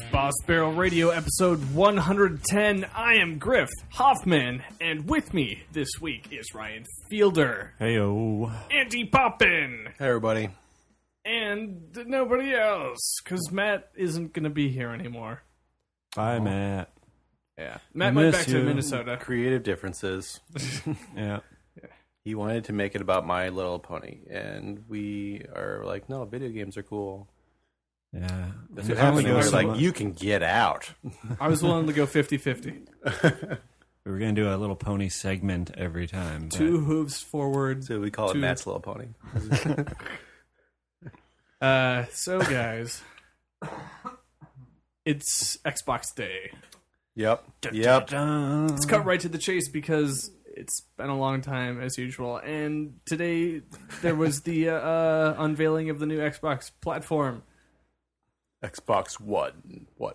Boss Barrel Radio, episode 110. I am Griff Hoffman, and with me this week is Ryan Fielder. Heyo. Andy Poppin. Hey, everybody. And nobody else, because Matt isn't going to be here anymore. Bye, Matt. Yeah. Matt went back to you. Minnesota. Creative differences. Yeah. He wanted to make it about My Little Pony, and we are like, no, video games are cool. Yeah. That's what happened. only We're goes like, so you can get out. I was willing to go 50-50. We were going to do a little pony segment every time. but- Two hooves forward. So we call it Two- Matt's Little Pony. So, guys, it's Xbox Day. Yep. Yep. Dun. Let's cut right to the chase because it's been a long time as usual. And today there was the unveiling of the new Xbox platform. Xbox One. What?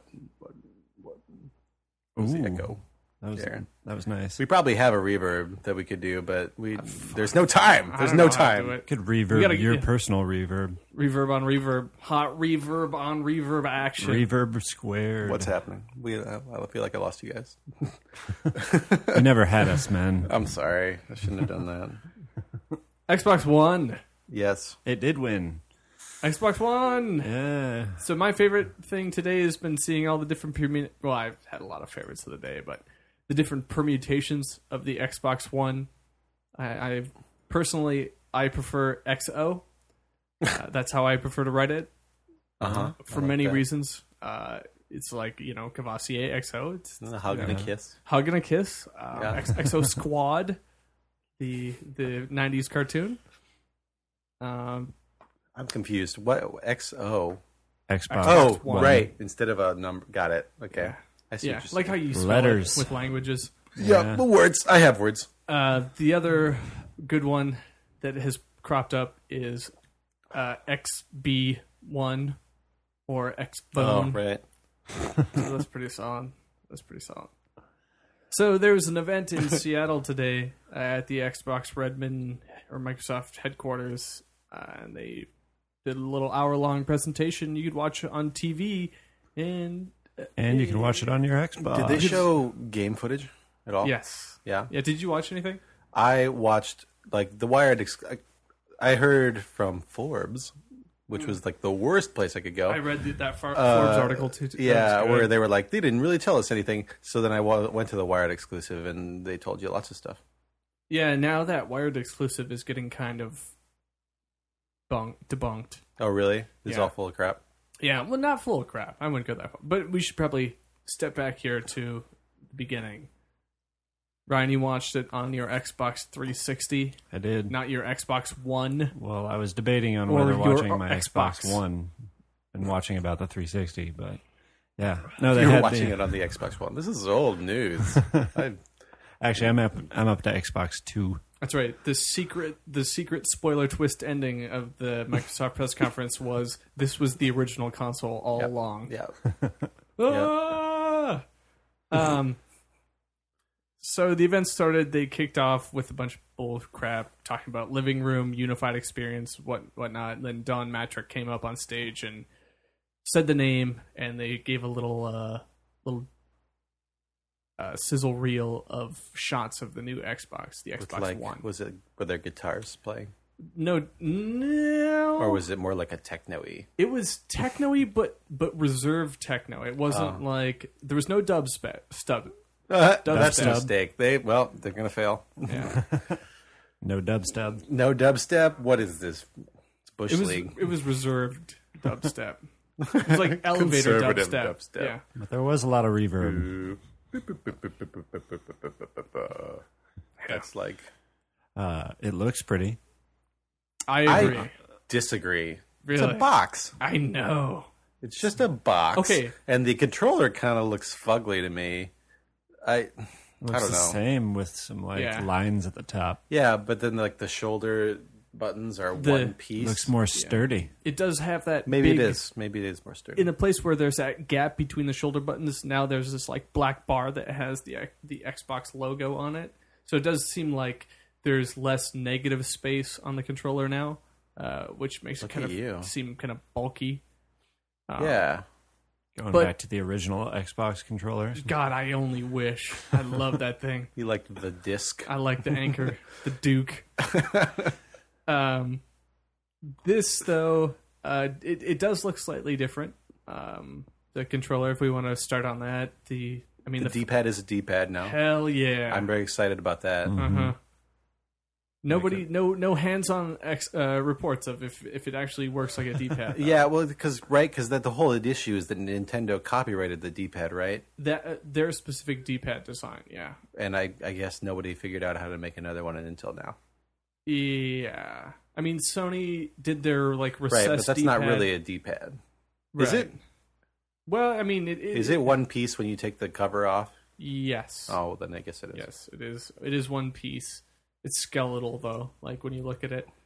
What's the Ooh. echo? That was nice. We probably have a reverb that we could do, but there's no time. I There's don't no know how to do time. it. Could reverb gotta- your yeah. personal reverb. Reverb on reverb. Hot reverb on reverb action. Reverb squared. What's happening? I feel like I lost you guys. You never had us, man. I'm sorry. I shouldn't have done that. Xbox One. Yes. It did win. Xbox One. Yeah. So my favorite thing today has been seeing all the different well, I've had a lot of favorites of the day, but the different permutations of the Xbox One. I personally prefer XO. That's how I prefer to write it Uh-huh. for many reasons. It's like, Cavassier XO. It's A hug and a kiss. Hug and a Kiss. Yeah. XO Squad, the 90s cartoon. I'm confused. What? XO? Xbox. Oh, One. right. Instead of a number. Got it. Okay. I see Yeah, what you're like saying. how you spell Letters. it with languages. Yeah, but words. I have words. The other good one that has cropped up is XB1 or Oh, Xbone. right. So that's pretty solid. So there was an event in Seattle today at the Xbox Redmond or Microsoft headquarters, and they did a little hour-long presentation you could watch on TV, and And you can watch it on your Xbox. Did they show game footage at all? yes, Yeah. yeah. Did you watch anything? I watched, like, the Wired. I heard from Forbes, which was, like, the worst place I could go. I read that Forbes article too. Yeah, That was where good. they were like, they didn't really tell us anything. So then I went to the Wired exclusive, and they told you lots of stuff. Yeah, now that Wired exclusive is getting kind of debunked. Oh, really? It's Yeah. all full of crap. Yeah, well, not full of crap. I wouldn't go that far. But we should probably step back here to the beginning. Ryan, you watched it on your Xbox 360, I did. not your Xbox One. Well, I was debating on Or whether your watching my Xbox. Xbox One and watching about the 360, but yeah. No, they You were had watching the, it on the Xbox One. This is old news. Actually, I'm up to Xbox 2. That's right. The secret spoiler twist ending of the Microsoft press conference was this was the original console all along. Yeah. Ah! So the event started. They kicked off with a bunch of bull crap, talking about living room, unified experience, whatnot. And then Don Matrick came up on stage and said the name, and they gave a little sizzle reel of shots of the new Xbox, the Xbox One. Were there guitars playing? No, Or was it more like a techno-y? it was techno-y, but reserved techno. It wasn't like there was no stub. That's a Dubstep. mistake. They're going to fail. Yeah. No dubstep. No dubstep? What is this? It's Bush League. It was reserved dubstep. It was like elevator Conservative dubstep. dubstep. Yeah. But there was a lot of reverb. That's like... It looks pretty. I agree. I disagree. Really? It's a box. I know. It's just a box. Okay. And the controller kind of looks fugly to me. I Looks don't the know. same with some Yeah. lines at the top. Yeah, but then like the shoulder buttons are one piece. Looks more sturdy. It does have that Maybe big, it is. Maybe it is more sturdy. in a place where there's that gap between the shoulder buttons. Now there's this like black bar that has the Xbox logo on it. So it does seem like there's less negative space on the controller now, which makes Look it kind at you. of seem kind of bulky. Yeah. Going But- back to the original Xbox controller. God, I only wish. I love that thing. You like the disc? I like the Anchor, the Duke. This though, it does look slightly different. The controller, if we want to start on that, the D-pad is a D-pad now. hell yeah, I'm very excited about that. uh-huh. Nobody, no hands-on reports of if it actually works like a D-pad. Yeah, well, because that the whole issue is that Nintendo copyrighted the D-pad, right? That their specific D-pad design, yeah, And I guess nobody figured out how to make another one until now. yeah. I mean, Sony did their like recessed Right, but that's D-pad. not really a D-pad. Right. Is it? Well, I mean, Is it one piece when you take the cover off? Yes. Oh, then I guess it is. Yes, it is. It is one piece. It's skeletal though. Like when you look at it,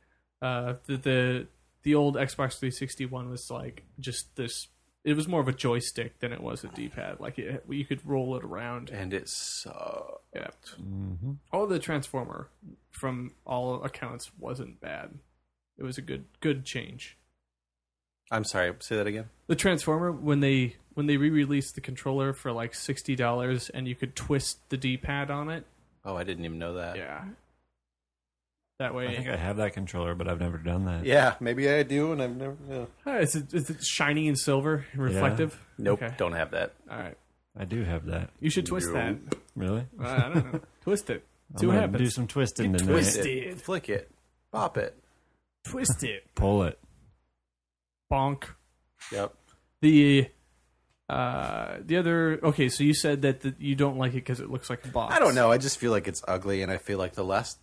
the old Xbox 360 one was like just this. It was more of a joystick than it was a D-pad. Like you could roll it around. And it sucked. Yeah. All the Transformer, from all accounts, wasn't bad. It was a good change. I'm sorry, say that again? The Transformer, when they re-released the controller for like $60 and you could twist the D-pad on it. Oh, I didn't even know that. Yeah. That way. I think I have that controller, but I've never done that. Yeah, maybe I do, and I've never... Yeah. Is it shiny and silver and reflective? Nope, Okay. don't have that. All right. I do have that. You should twist that. Really? I don't know. Twist it. See I'm what gonna happens. do some twisting tonight. twist Twist it. it, flick it, pop it. Twist it. Pull it. Bonk. Yep. The other... Okay, so you said that you don't like it because it looks like a box. I don't know. I just feel like it's ugly, and I feel like the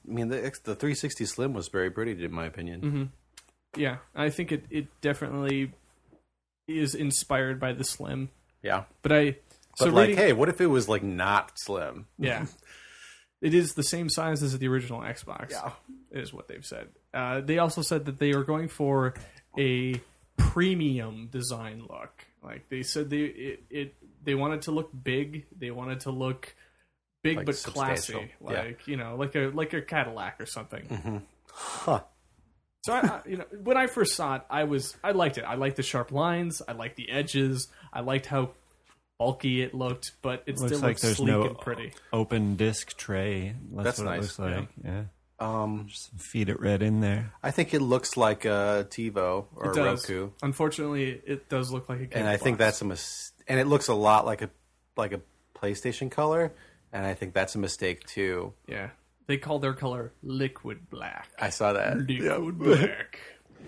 360 Slim was very pretty, in my opinion. Mm-hmm. Yeah, I think it definitely is inspired by the Slim. Yeah. But Hey, what if it was like not slim? Yeah. It is the same size as the original Xbox. Yeah. Is what they've said. They also said that they are going for a premium design look. Like they said they wanted to look big. They wanted to look big Like but substantial. classy. Yeah. Like, like a Cadillac or something. Mm-hmm. Huh. So I when I first saw it, I liked it. I liked the sharp lines. I liked the edges. I liked how bulky it looked, but it still Looks like looks there's sleek no and pretty. open disc tray. That's what nice. It looks like. Yeah. Just feed it right in there. I think it looks like a TiVo or It a does. Roku, Unfortunately, it does look like a cable and I think box. that's and it looks a lot like a PlayStation color, and I think that's a mistake too. Yeah. They call their color liquid black. I saw that. Liquid black.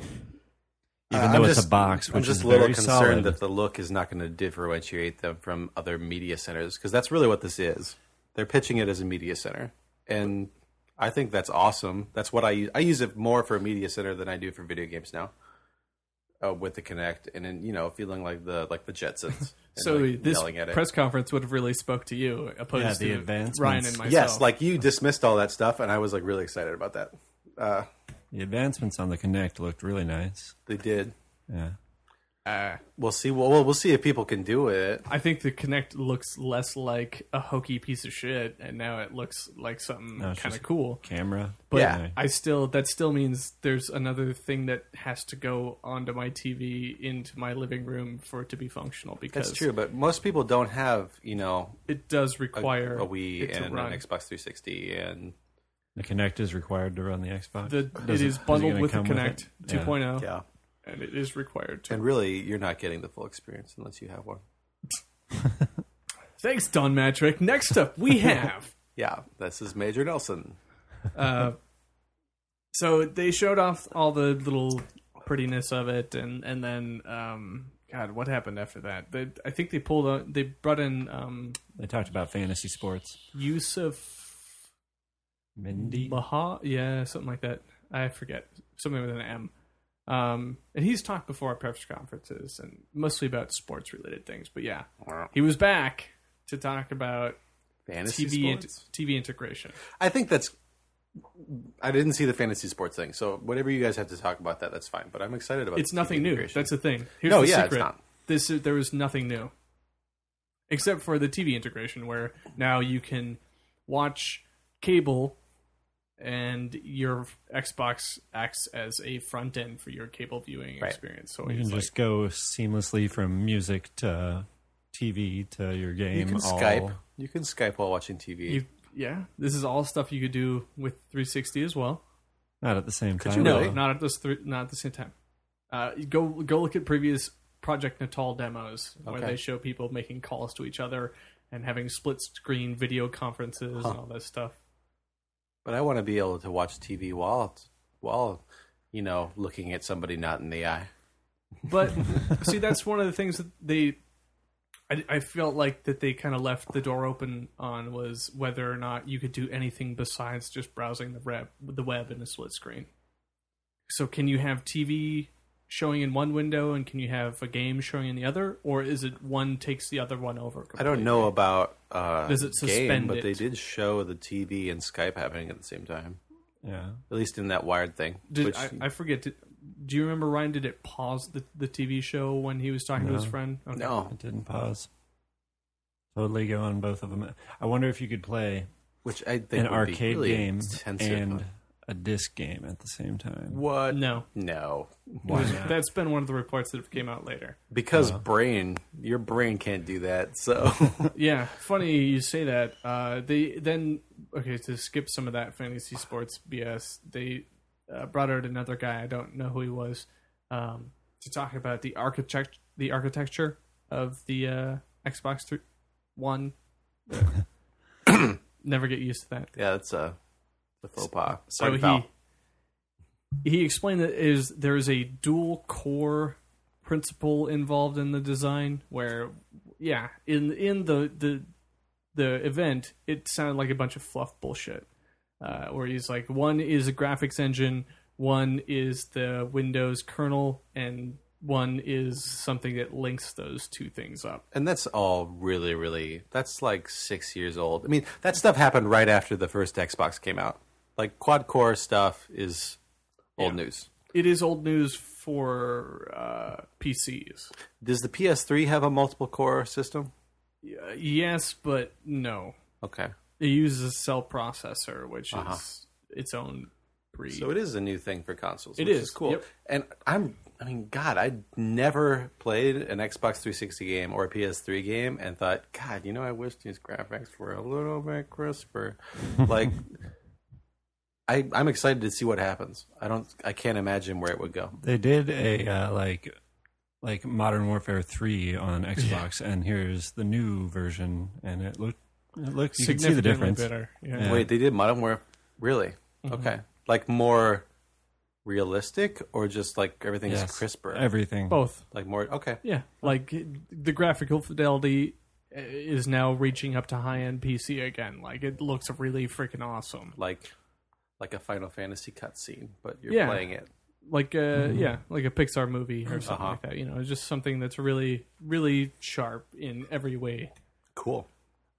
Even though it's a box, I'm which just is a little very concerned solid. that the look is not going to differentiate them from other media centers, because that's really what this is. They're pitching it as a media center, and I think that's awesome. That's what I use. I use it more for a media center than I do for video games now. With the Kinect, and then feeling like the Jetsons. And So like this yelling at it. press conference would have really spoke to you, opposed the to advancements. Ryan and myself. Yes, like you dismissed all that stuff, and I was like really excited about that. The advancements on the Kinect looked really nice. They did. Yeah. We'll see. We'll see if people can do it. I think the Kinect looks less like a hokey piece of shit, and now it looks like something No, it's kind of just cool. Camera. But Yeah. that still means there's another thing that has to go onto my TV into my living room for it to be functional. Because That's true, but most people don't have it does require a Wii it to and run. an Xbox 360, and The Kinect is required to run the Xbox. It is bundled gonna with the come with Kinect it? 2.0, yeah. and it is required to. And really, you're not getting the full experience unless you have one. Thanks, Don Matrick. Next up, we have. Yeah, this is Major Nelson. So they showed off all the little prettiness of it, and then God, what happened after that? I think they brought in They talked about fantasy sports. Yusuf Mindy? Maha, yeah, something like that. I forget, something with an M. And he's talked before at press conferences, and mostly about sports related things. But yeah, he was back to talk about Fantasy TV sports? TV integration. I think I didn't see the fantasy sports thing, so whatever you guys have to talk about that's fine. But I'm excited about It's the nothing TV new. integration. That's the thing. Here's No, the yeah, it's secret. not. There was nothing new, except for the TV integration, where now you can watch cable, and your Xbox acts as a front end for your cable viewing Right. experience. So You it's can just go seamlessly from music to TV to your You game. can Skype. You can Skype while watching TV. Yeah, this is all stuff you could do with 360 as well. Not at the same time. you No, really? not at the same time. Go look at previous Project Natal demos where Okay. they show people making calls to each other and having split screen video conferences and all that stuff. But I want to be able to watch TV while looking at somebody not in the eye. But see, that's one of the things that I felt like that they kind of left the door open on, was whether or not you could do anything besides just browsing the web in a split screen. So can you have TV showing in one window and can you have a game showing in the other, or is it one takes the other one over completely? I don't know about Does it game, suspend but it? they did show the TV and Skype happening at the same time. Yeah. At least in that wired thing. I forget. Do you remember, Ryan? Did it pause the TV show when he was talking to his friend? Okay. No, It didn't pause. Totally go on both of them. I wonder if you could play which I think an would be arcade really game intensive. and a disc game at the same time. What? No. No. Why not? That's been one of the reports that came out later. Because your brain can't do that. So Yeah, funny you say that. To skip some of that fantasy sports BS, they brought out another guy. I don't know who he was, to talk about the architecture of the Xbox One. Never get used to that. yeah, that's the faux pas. So he explained that there is a dual core principle involved in the design, where in the event it sounded like a bunch of fluff bullshit, where he's like, one is a graphics engine, one is the Windows kernel, and one is something that links those two things up. And that's all really, really, that's like 6 years old. I mean, that stuff happened right after the first Xbox came out. Like, quad-core stuff is old news. It is old news for PCs. Does the PS3 have a multiple-core system? Yes, but no. Okay. It uses a cell processor, which is its own breed. So it is a new thing for consoles. It which is, cool. yep. And I never played an Xbox 360 game or a PS3 game and thought, God, I wish these graphics were a little bit crisper. Like, I'm excited to see what happens. I can't imagine where it would go. They did a like Modern Warfare 3 on Xbox, and here's the new version, and it looks you can see the difference. Better. Yeah. Yeah. Wait, they did Modern Warfare? Really? Okay. Like more realistic, or just like everything's Yes, crisper? everything. Both. Like more, okay. Yeah. Like the graphical fidelity is now reaching up to high-end PC again. Like it looks really freaking awesome. Like a Final Fantasy cutscene, but you're Yeah. playing it. Like like a Pixar movie or something like that. It's just something that's really, really sharp in every way. Cool.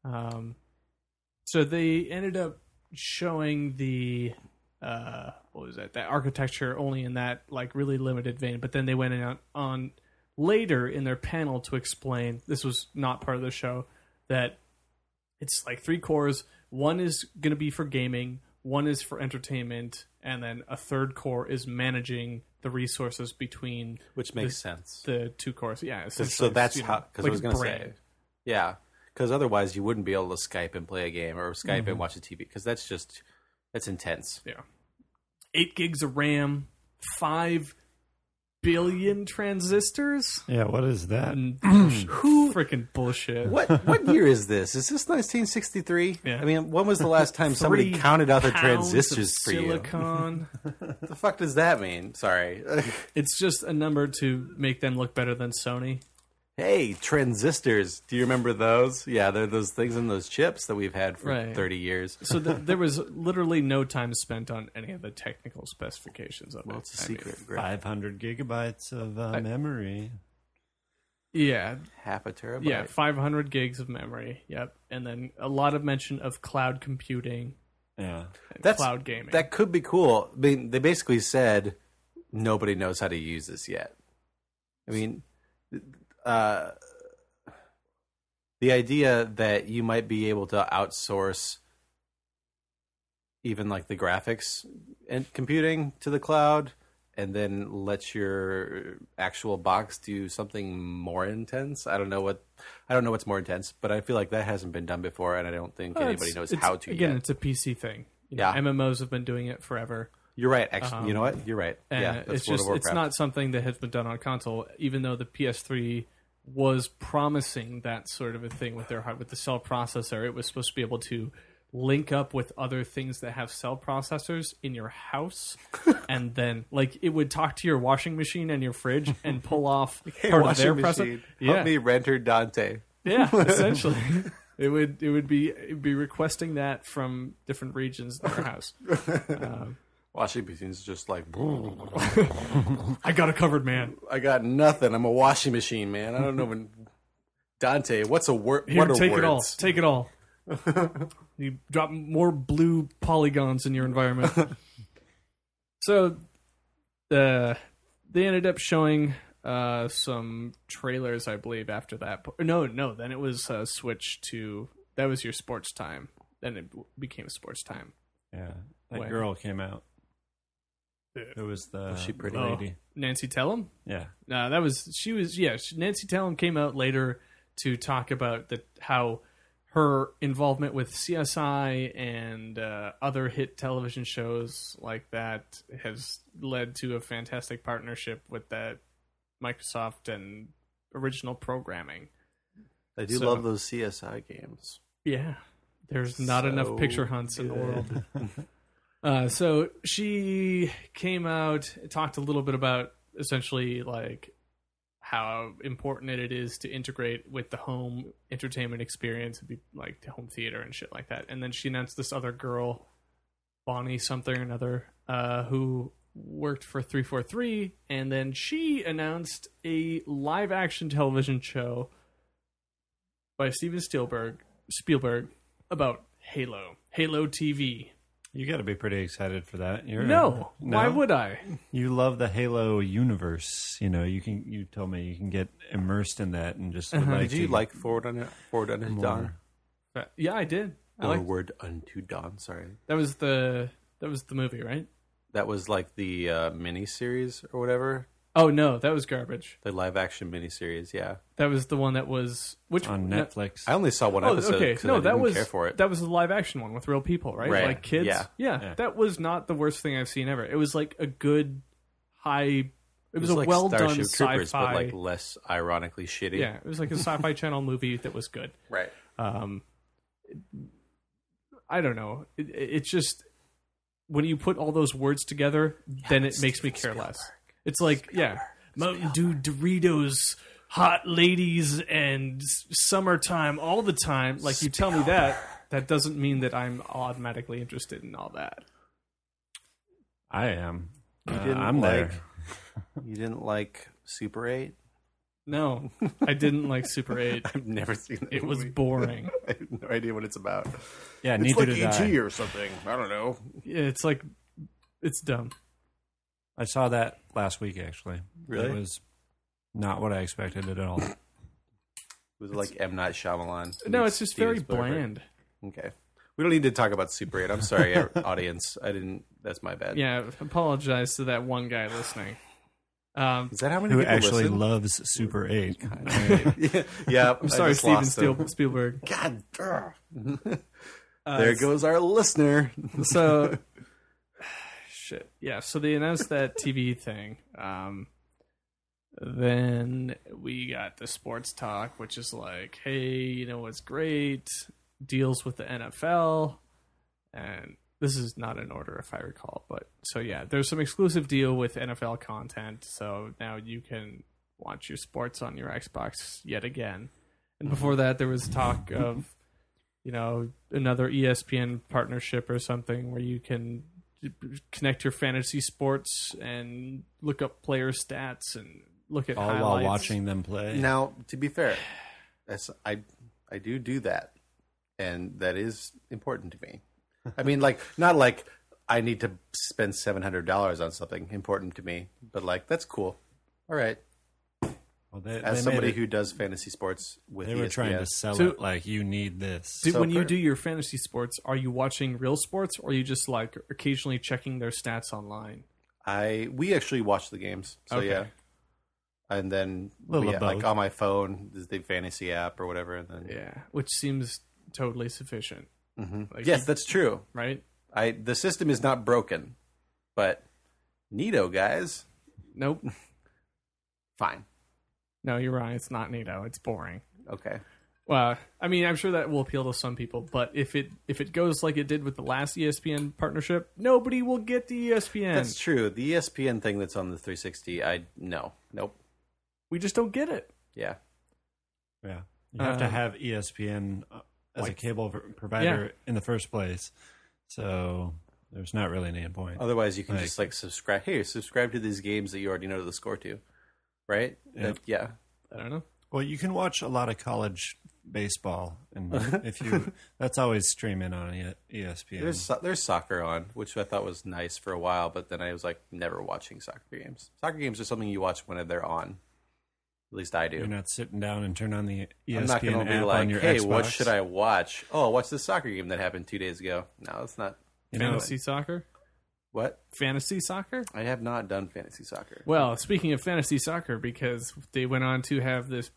So they ended up showing the that architecture only in that like really limited vein, but then they went on later in their panel to explain, this was not part of the show, that it's like 3 cores. One is going to be for gaming, one is for entertainment, and then a third core is managing the resources between Which makes sense. the 2 cores. Yeah, So essentially, that's how, because like I was a going to brain. say, yeah, because otherwise you wouldn't be able to Skype and play a game or Skype and watch a TV, because that's intense. Yeah. 8 gigs of RAM, 5 billion transistors. Yeah, what is that? And freaking bullshit. What year is this? Is this 1963? Yeah. I mean, when was the last time somebody 3 counted out the pounds transistors of for you? silicon. The fuck does that mean? Sorry. It's just a number to make them look better than Sony. Hey, transistors. Do you remember those? Yeah, they're those things in those chips that we've had for Right. 30 years. So there was literally no time spent on any of the technical specifications of Well, it. it's a I mean, secret. Greg. 500 gigabytes of memory. yeah, Half a terabyte. yeah, 500 gigs of memory. Yep, and then a lot of mention of cloud computing, Yeah. and cloud gaming. That could be cool. I mean, they basically said nobody knows how to use this yet. I mean, the idea that you might be able to outsource even like the graphics and computing to the cloud and then let your actual box do something more intense. I don't know what's more intense, but I feel like that hasn't been done before, and I don't think anybody knows how to again, yet. it's a PC thing. Yeah. MMOs have been doing it forever. You're right. Actually, you know what? You're right. And Yeah, that's it's World just of Warcraft. it's not something that has been done on console, even though the PS3 was promising that sort of a thing with with the cell processor. It was supposed to be able to link up with other things that have cell processors in your house, and then like it would talk to your washing machine and your fridge and pull off Hey, part of washing their machine, processor. help me renter Dante. Yeah, essentially. It'd be requesting that from different regions in their house. Washing machine's just like, I got it covered, man. I got nothing. I'm a washing machine, man. I don't know when Dante. What's a word? Here, What are take words? it all. Take it all. You drop more blue polygons in your environment. So, they ended up showing some trailers, I believe, after that. No. Then it was switched to that was your sports time. Then it became sports time. Yeah, that When? girl came out. It was the Was she pretty? lady. Nancy Tellum. Yeah, No, that was she was yeah. Nancy Tellum came out later to talk about how her involvement with CSI and other hit television shows like that has led to a fantastic partnership with that Microsoft and original programming. I do love those CSI games. Yeah, there's not enough picture hunts in the world. So she came out, talked a little bit about essentially like how important it is to integrate with the home entertainment experience, be like the home theater and shit like that. And then she announced this other girl, Bonnie something or another, who worked for 343, and then she announced a live action television show by Steven Spielberg about Halo TV. you got to be pretty excited for that. No, why would I? You love the Halo universe. You know, you told me you can get immersed in that and just would like Did you to like Forward Unto Dawn? Yeah, I did. I liked, Forward Unto Dawn. Sorry, that was the movie, right? that was like the mini series or whatever. Oh no, that was garbage. The live action miniseries, yeah. That was the one that was on Netflix. I only saw one episode. Okay, 'cause no, I that didn't was care for it. that was the live action one with real people, right? Right, Like kids. yeah. Yeah. That was not the worst thing I've seen ever. It was like a good high. It was a like well done Starship Troopers, sci-fi. but like less ironically shitty. Yeah, it was like a sci-fi channel movie that was good. Right. I don't know. It's just when you put all those words together, then it makes me care less. It's like, Mountain Dew, Doritos, hot ladies, and summertime all the time. Like, you tell me that doesn't mean that I'm automatically interested in all that. I am. didn't I'm there. You didn't like Super 8? No, I didn't like Super 8. I've never seen that It was movie. boring. I have no idea what it's about. Yeah, It's neither like did I. E.T. or something. I don't know. Yeah, it's like, it's dumb. I saw that last week, actually. Really? It was not what I expected at all. Was it like M. Night Shyamalan? No, it's just Steven very Spielberg? bland. Okay. We don't need to talk about Super 8. I'm sorry, audience. I didn't. That's my bad. Yeah, apologize to that one guy listening. Is that how many Who people actually listen? loves Super 8. Yeah. I'm sorry, Steven Spielberg. God. There goes our listener. So, shit. Yeah, so they announced that TV thing. Then we got the sports talk, which is like, hey, you know what's great? Deals with the NFL. And this is not in order, if I recall. But so, yeah, there's some exclusive deal with NFL content. So now you can watch your sports on your Xbox yet again. And before that, there was talk of, you know, another ESPN partnership or something where you can connect your fantasy sports and look up player stats and look at All highlights. while watching them play. Now, to be fair, I do that, and that is important to me. I mean, like, not like I need to spend $700 on something important to me, but like, that's cool. All right. Well, As somebody who does fantasy sports with they ESPN, were trying to sell So- it like you need this. Do- So when you per- do your fantasy sports, are you watching real sports or are you just like occasionally checking their stats online? We actually watch the games, so Okay. yeah. And then Little of like both. on my phone, is the fantasy app or whatever, and then Yeah, which seems totally sufficient, Like, yes, that's true. right? The system is not broken, but neato, guys, Nope. fine, No, you're wrong. It's not Nito. It's boring. okay. Well, I mean, I'm sure that will appeal to some people, but if it goes like it did with the last ESPN partnership, nobody will get the ESPN. That's true. The ESPN thing that's on the 360, nope, We just don't get it. yeah. Yeah. You have to have ESPN as a cable provider in the first place. So there's not really any point. Otherwise, you can just like subscribe. Hey, subscribe to these games that you already know the score to, right? Yeah. Yeah. I don't know. Well, you can watch a lot of college baseball, and if you that's always streaming on ESPN. There's soccer on, which I thought was nice for a while, but then I was like never watching soccer games. Soccer games are something you watch when they're on. At least I do. You're not sitting down and turn on the ESPN I'm not going to be app like, on your hey, Xbox. what should I watch? Oh, what's this soccer game that happened 2 days ago? No, it's not. You know, Fantasy soccer? What? Fantasy soccer? I have not done fantasy soccer. Well, speaking of fantasy soccer, because they went on to have this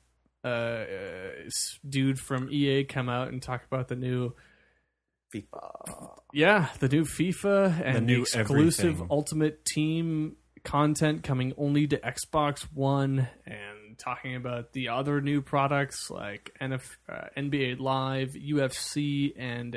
dude from EA come out and talk about the new FIFA. the new FIFA and the new exclusive everything. Ultimate Team content coming only to Xbox One, and talking about the other new products like NBA Live, UFC, and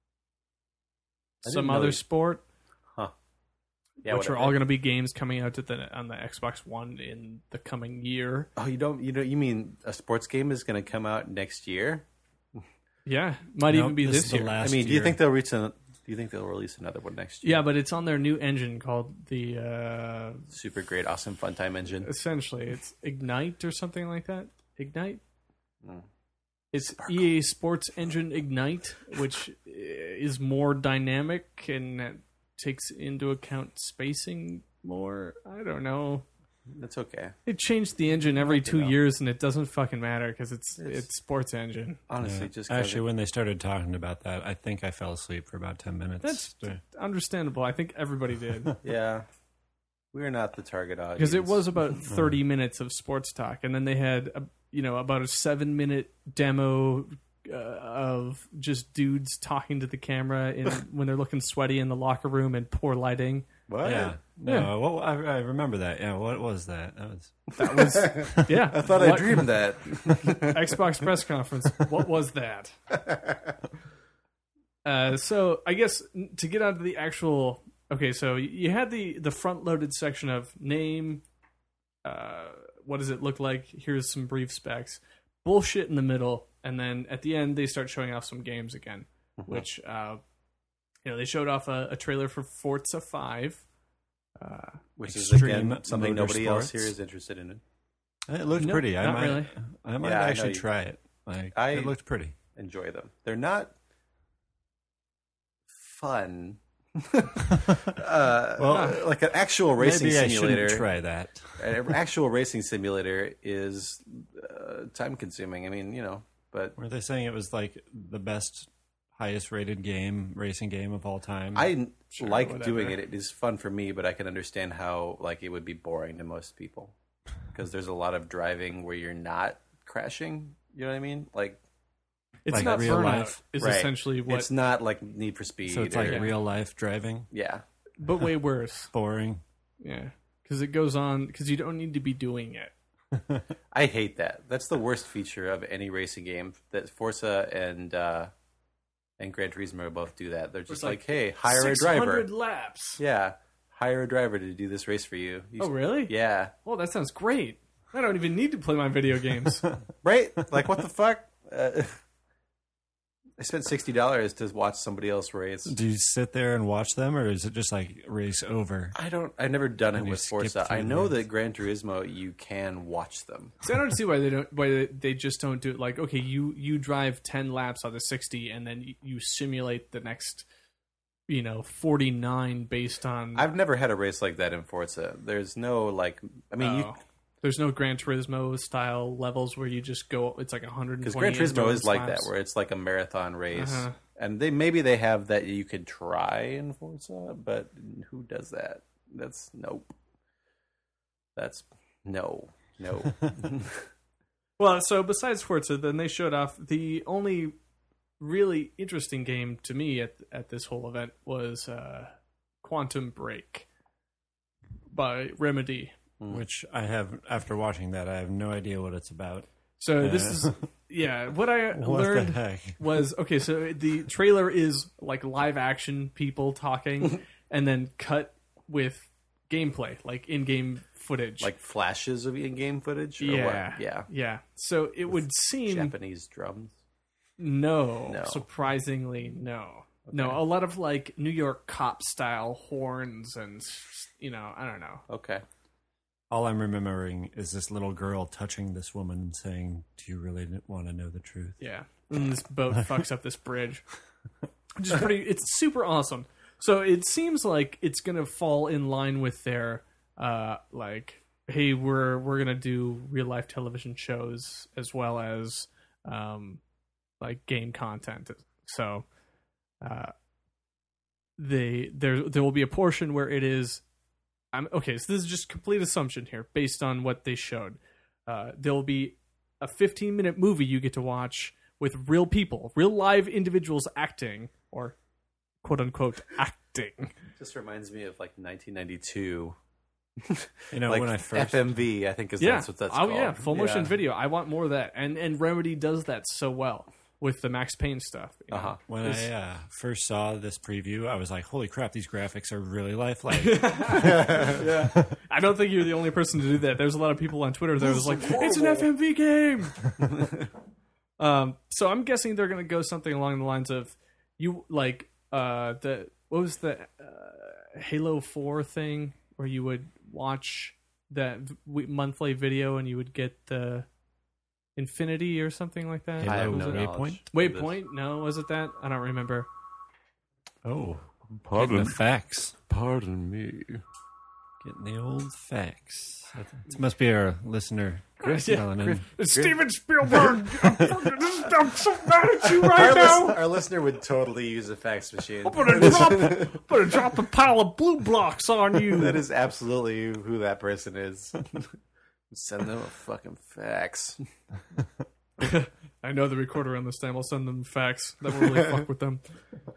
some know other you- sport, Yeah, which are whatever. all going to be games coming out on the Xbox One in the coming year. Oh, you mean a sports game is going to come out next year? Yeah, might Nope, even be this this is the year. last I mean, do you year. think they'll release another one next year? Yeah, but it's on their new engine called the Super great, awesome, fun time engine. essentially it's Ignite or something like that. Ignite. Mm. It's EA Sports Engine Ignite, which is more dynamic and takes into account spacing more. I don't know. That's okay. They changed the engine every to 2 know. years, and it doesn't fucking matter because it's sports engine. Honestly, Yeah. just Actually, when they started talking about that, I think I fell asleep for about 10 minutes. That's understandable. I think everybody did. yeah, we're not the target audience Because it was about 30 minutes of sports talk, and then they had about a 7-minute demo of just dudes talking to the camera when they're looking sweaty in the locker room and poor lighting. What? Yeah. No, well, I remember that. Yeah, what was that? That was yeah. I thought I dreamed that. Xbox press conference. What was that? So I guess to get onto the actual. Okay, so you had the front-loaded section of name. What does it look like? Here's some brief specs. Bullshit in the middle, and then at the end they start showing off some games again, which they showed off a trailer for Forza 5. Which is Extreme again something nobody else motorsports. here is interested in. It looked No, pretty. not really. I might Yeah, I know actually you- try it. Like, I- it looked pretty. Enjoy them. They're not fun. Like an actual racing Maybe I simulator. shouldn't try that. An actual racing simulator is time consuming. I mean, but Were they saying it was like the best, highest rated racing game of all time? I like whatever. doing it. It is fun for me, but I can understand how like it would be boring to most people because there's a lot of driving where you're not crashing. You know what I mean? Like It's Like not real Burnout. life. Is right. essentially what, It's not like Need for Speed. so it's like or- real life driving. yeah. but way worse. Boring. Yeah, because it goes on because you don't need to be doing it. I hate that. That's the worst feature of any racing game. That Forza and Gran Turismo both do that. They're just like, hey, hire a driver. 600 laps. Yeah, hire a driver to do this race for you. Oh, really? Yeah. Well, that sounds great. I don't even need to play my video games. Right? Like, what the fuck? I spent $60 to watch somebody else race. Do you sit there and watch them, or is it just like race over? I've never done it And you with skip Forza. through I know lanes. that Gran Turismo, you can watch them. See, I don't see why they just don't do it. Like, okay, you drive 10 laps out of 60, and then you simulate the next, 49 based on. I've never had a race like that in Forza. There's no, like, I mean, There's no Gran Turismo style levels where you just go. It's like 120. because Gran Turismo is like that, laps. where it's like a marathon race. Uh-huh. And maybe they have that you could try in Forza, but who does that? That's nope. That's no. Well, so besides Forza, then they showed off the only really interesting game to me at this whole event was Quantum Break by Remedy. Which I have, after watching that, I have no idea what it's about. So this is, what I What the learned heck? was, okay, so the trailer is like live action people talking and then cut with gameplay, like in-game footage. Like flashes of in-game footage? Or yeah. what? Yeah. So it would seem... Japanese drums? No. Surprisingly, no. Okay. No, a lot of like New York cop style horns and, I don't know. Okay. All I'm remembering is this little girl touching this woman and saying, "Do you really want to know the truth?" Yeah. And this boat fucks up this bridge. Which is it's super awesome. So it seems like it's going to fall in line with their, like, hey, we're going to do real life television shows as well as, like, game content. So, there will be a portion where it is, okay, so this is just complete assumption here based on what they showed. There will be a 15-minute movie you get to watch with real people, real live individuals acting, or quote-unquote acting. Just reminds me of like 1992. Like when I first FMV, I think that's what that's called. Oh yeah, full motion video. I want more of that, and Remedy does that so well with the Max Payne stuff. When I first saw this preview, I was like, "Holy crap, these graphics are really lifelike." Yeah, I don't think you're the only person to do that. There's a lot of people on Twitter that was like, "It's an FMV game." So I'm guessing they're going to go something along the lines of what was the Halo 4 thing where you would watch that monthly video and you would get the Infinity or something like that. I have no Waypoint? Waypoint? No, was it that? I don't remember. Oh, pardon the facts. Pardon me. Getting the old facts. This must be our listener, Chris. It's Steven Spielberg. I'm so mad at you right now. Our listener would totally use a fax machine. I'm gonna drop a pile of blue blocks on you. That is absolutely who that person is. Send them a fucking fax. I know the recorder on this time. I'll send them fax. That will really fuck with them.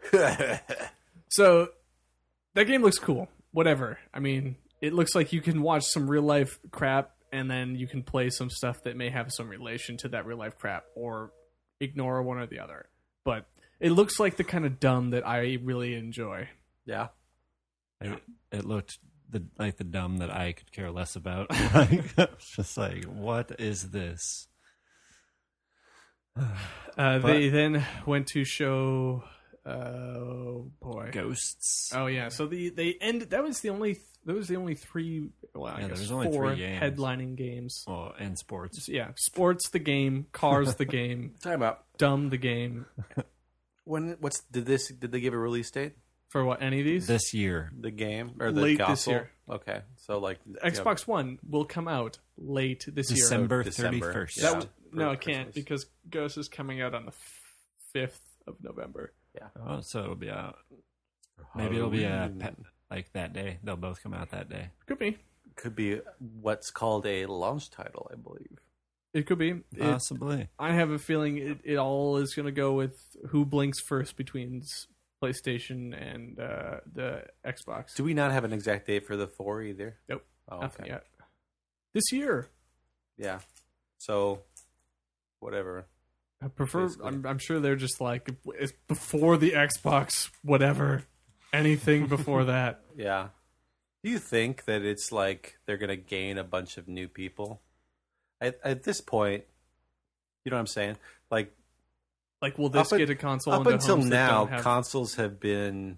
So, that game looks cool. Whatever. I mean, it looks like you can watch some real life crap and then you can play some stuff that may have some relation to that real life crap or ignore one or the other. But it looks like the kind of dumb that I really enjoy. Yeah. It looked like the dumb that I could care less about. Just like, what is this? They then went to show Ghosts. Oh yeah, so that was the only three, well, I guess there was only four 3 games. headlining games. Oh, and sports. Yeah, sports the game, cars the game, Time out. dumb the game. Did they give a release date? For what, any of these? This year. The game or the Late console? this year. Okay, so like Xbox One will come out late this year. December December. 31st. Yeah. No, for it can't Christmas. because Ghost is coming out on the 5th of November. Oh, so it'll be out. Maybe it'll be like that day. They'll both come out that day. Could be. Could be what's called a launch title, I believe. It could be. Possibly. I have a feeling it all is going to go with who blinks first between PlayStation and the Xbox. Do we not have an exact date for the 4 either? Nope. Oh, Nothing okay. yet. This year. Yeah. So, whatever. I prefer. Basically. I'm sure they're just like it's before the Xbox, whatever. Anything before that. Yeah. Do you think that it's like they're going to gain a bunch of new people? At this point, you know what I'm saying? Like will this get a console? Up into until homes that now, don't have... consoles have been,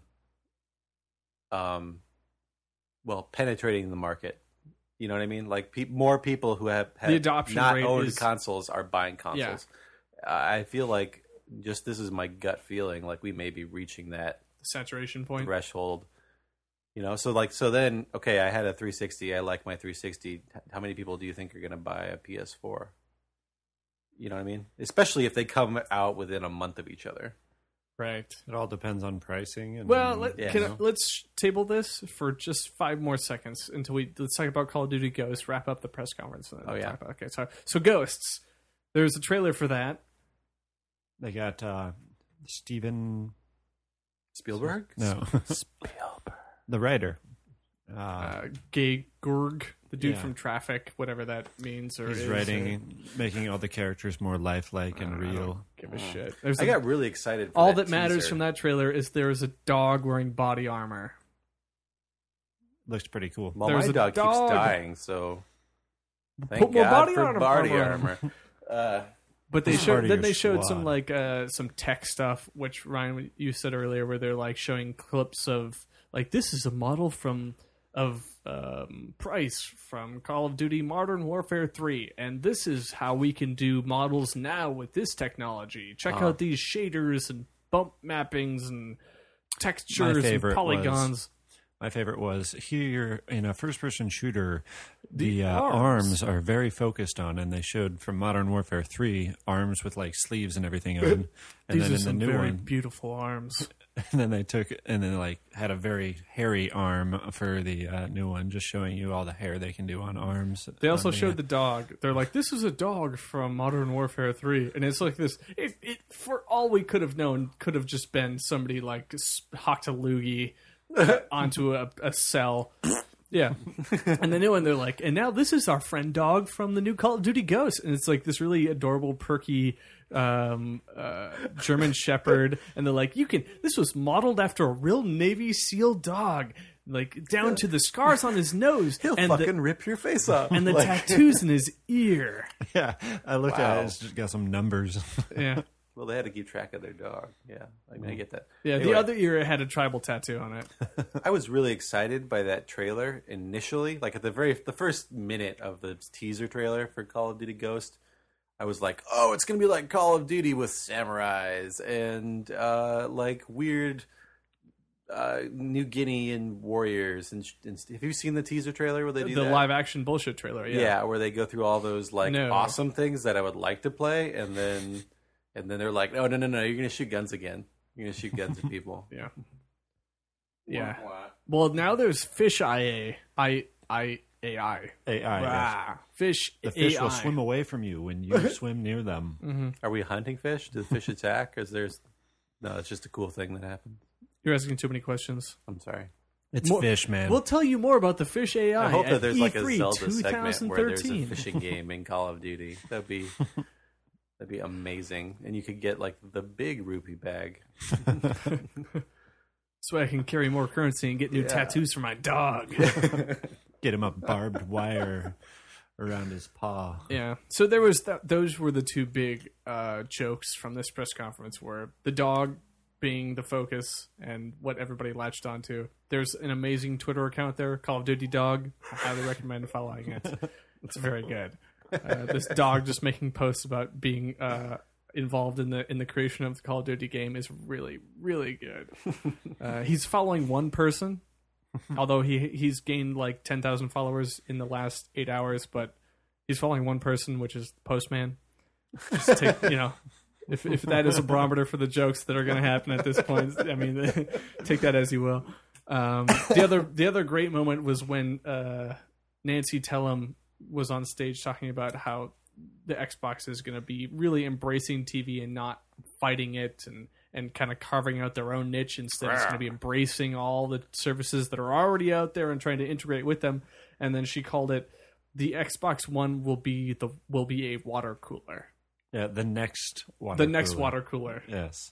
penetrating the market. You know what I mean? Like more people who have the adoption not rate owned is... consoles are buying consoles. I feel like this is my gut feeling. Like we may be reaching that saturation point threshold. You know, so then, okay, I had a 360. I like my 360. How many people do you think are going to buy a PS4? You know what I mean? Especially if they come out within a month of each other. Right. It all depends on pricing. And, Well, Yeah. let's table this for just 5 more seconds until let's talk about Call of Duty Ghosts, wrap up the press conference. And then Oh, yeah. talk about, okay, so Ghosts. There's a trailer for that. they got Steven... Spielberg? No. Spielberg. The writer. Gay Gurg, the dude Yeah. from Traffic, whatever that means. Or He's is, writing, making all the characters more lifelike and I real. don't give a shit. There's I got really excited for all that that matters teaser. from that trailer is there is a dog wearing body armor. Looks pretty cool. Well, There's my a dog dog. keeps dying, so thank Put more God body for armor. body armor. But they Part showed of then your they showed squad. some tech stuff, which Ryan you said earlier, where they're like showing clips of like this is a model of Price from Call of Duty Modern Warfare 3, and this is how we can do models now with this technology. Check out these shaders and bump mappings and textures and favorite polygons. My favorite was here in a first-person shooter, the arms. arms are very focused on, and they showed from Modern Warfare 3 arms with like sleeves and everything on. And These then are in the some new very one, beautiful arms. and then they took and then like had a very hairy arm for the new one, just showing you all the hair they can do on arms. They also on showed the dog. They're like, this is a dog from Modern Warfare 3. And it's like this. It for all we could have known, could have just been somebody like hocked a loogie onto a cell. Yeah. And the new one, they're like, and now this is our friend dog from the new Call of Duty Ghost. And it's like this really adorable, perky German Shepherd. And they're like, this was modeled after a real Navy SEAL dog. Like, down to the scars on his nose. He'll and fucking rip your face off. and the tattoos in his ear. Yeah, I looked Wow. at it. It's just got some numbers. Yeah. Well, they had to keep track of their dog. Yeah, I mean, I get that. Yeah, Anyway, the other ear had a tribal tattoo on it. I was really excited by that trailer initially. Like at the first minute of the teaser trailer for Call of Duty Ghost, I was like, "Oh, it's gonna be like Call of Duty with samurais and like weird New Guinean warriors." And have you seen the teaser trailer where they do The that? live action bullshit trailer. Yeah, where they go through all those like No. awesome things that I would like to play, and then they're like, "Oh no, you're gonna shoot guns again. You're gonna shoot guns at people." Yeah. Yeah. Well, now there's Fish AI. AI. AI. Rah. Fish The fish AI. will swim away from you when you swim near them. Are we hunting fish? Do the fish attack? Is there's no? It's just a cool thing that happens. You're asking too many questions. I'm sorry. It's More- fish, man. We'll tell you more about the Fish AI. I hope at that there's like a E3 Zelda segment where there's a 2013. fishing game in Call of Duty. That'd be amazing, and you could get like the big rupee bag. So I can carry more currency and get new tattoos for my dog. Get him a barbed wire around his paw. Yeah. So there was those were the two big jokes from this press conference, were the dog being the focus and what everybody latched onto. There's an amazing Twitter account there, Call of Duty Dog. I highly recommend following it. It's very good. This dog just making posts about being involved in the creation of the Call of Duty game is really, really good. He's following one person, although he's gained like 10,000 followers in the last 8 hours, but he's following one person, which is Postman. Just take, if that is a barometer for the jokes that are going to happen at this point, I mean, take that as you will. The other great moment was when Nancy Tellum was on stage talking about how the Xbox is going to be really embracing TV and not fighting it and kind of carving out their own niche. Instead, it's going to be embracing all the services that are already out there and trying to integrate with them. And then she called it the Xbox One will be a water cooler. Yeah, the next water The next cooler. water cooler. Yes.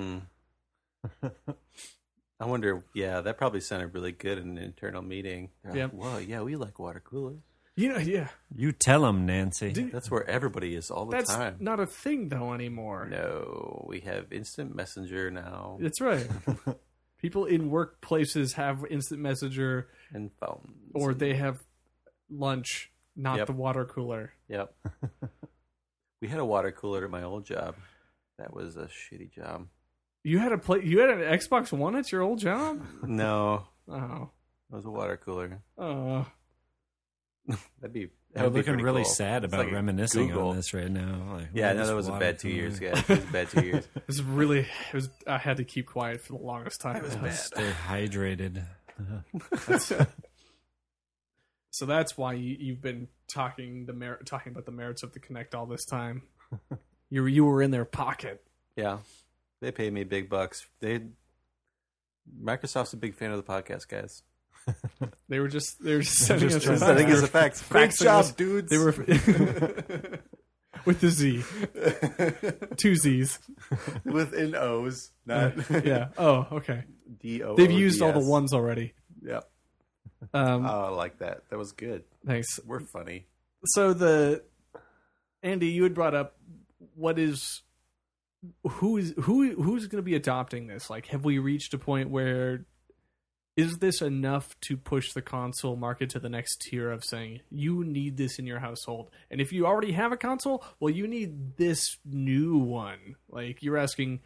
I wonder. Yeah, that probably sounded really good in an internal meeting. Yeah. Well, yeah, we like water coolers. Yeah. You tell him, Nancy. That's where everybody is all the That's time. not a thing though anymore. No, we have instant messenger now That's right. People in workplaces have instant messenger, and phones. or they have lunch, not Yep. the water cooler. Yep. We had a water cooler at my old job. That was a shitty job. You had an Xbox One at your old job? No, Oh. it was a water cooler. Oh. That'd That I'm would be looking pretty really cool. sad It's about like reminiscing Google. on this right now. Like, Yeah, where no, this that was a water bad 2 from years, there? guys. It was a bad 2 years. It was really. It was. I had to keep quiet for the longest time. Stay hydrated. So that's why you've been talking about the merits of the Kinect all this time. You were in their pocket. Yeah, they pay me big bucks. Microsoft's a big fan of the podcast, guys. They were just sending us. just I think it's a fact. Great faxing job, us. dudes. They were with the Z, 2 Z's. with an O's, not Yeah. Oh, okay. D-O. They've used all the ones already. Yep. Um, Oh, I like that. That was good. thanks. We're funny. So Andy, you had brought up who's going to be adopting this? Like, have we reached a point where is this enough to push the console market to the next tier of saying you need this in your household? And if you already have a console, well, you need this new one. Like, you're asking,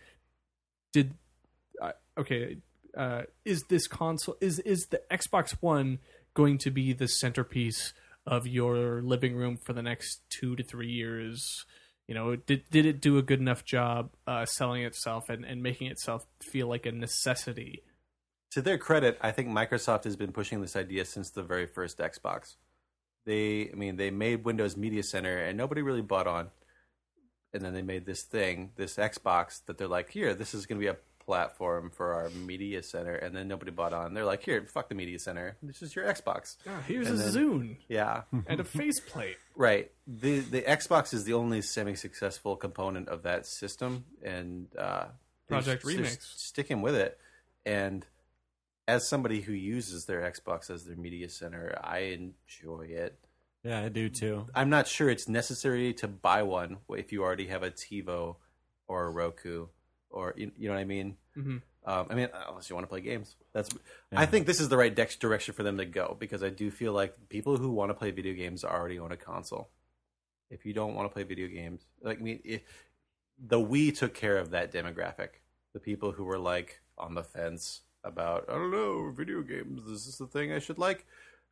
is this console is the Xbox One going to be the centerpiece of your living room for the next 2 to 3 years? You know, did it do a good enough job selling itself and making itself feel like a necessity? To their credit, I think Microsoft has been pushing this idea since the very first Xbox. They made Windows Media Center and nobody really bought on. And then they made this Xbox that they're like, here, this is going to be a platform for our Media Center. And then nobody bought on. They're like, here, fuck the Media Center. This is your Xbox. Here's And a then- Zune Yeah. and a faceplate. Right. The Xbox is the only semi-successful component of that system. And Project they're Remix. sticking with it. And as somebody who uses their Xbox as their media center, I enjoy it. Yeah, I do too. I'm not sure it's necessary to buy one if you already have a TiVo or a Roku, or you know what I mean. Mm-hmm. Unless you want to play games, I think this is the right direction for them to go, because I do feel like people who want to play video games already own a console. If you don't want to play video games, the Wii took care of that demographic. The people who were like on the fence about, I don't know, video games, is this the thing I should like?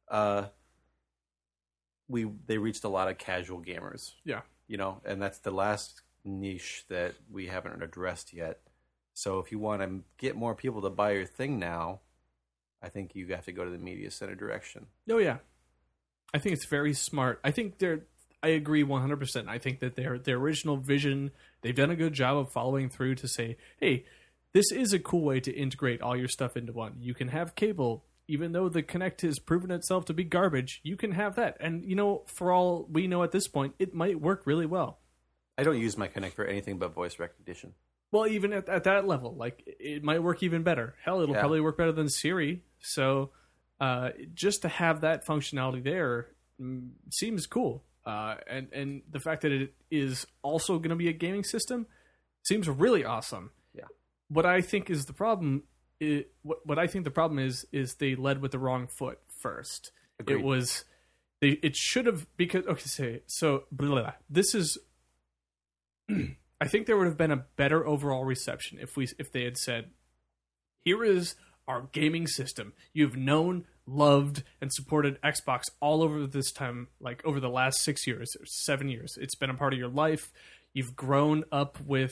They reached a lot of casual gamers. Yeah. And that's the last niche that we haven't addressed yet. So if you want to get more people to buy your thing now, I think you have to go to the media center direction. Oh yeah, I think it's very smart. I think I agree 100%. I think that their original vision, they've done a good job of following through to say, hey, this is a cool way to integrate all your stuff into one. You can have cable, even though the Kinect has proven itself to be garbage. You can have that, and for all we know at this point, it might work really well. I don't use my Kinect for anything but voice recognition. Well, even at that level, like, it might work even better. Hell, it'll probably work better than Siri. So just to have that functionality there seems cool. And the fact that it is also going to be a gaming system seems really awesome. Yeah. What I think is the problem what I think the problem is they led with the wrong foot first. Agreed. It should have, because this is I think there would have been a better overall reception if they had said, here is our gaming system. You've known, loved, and supported Xbox all over this time, like over the last 6 years or 7 years. It's been a part of your life. You've grown up with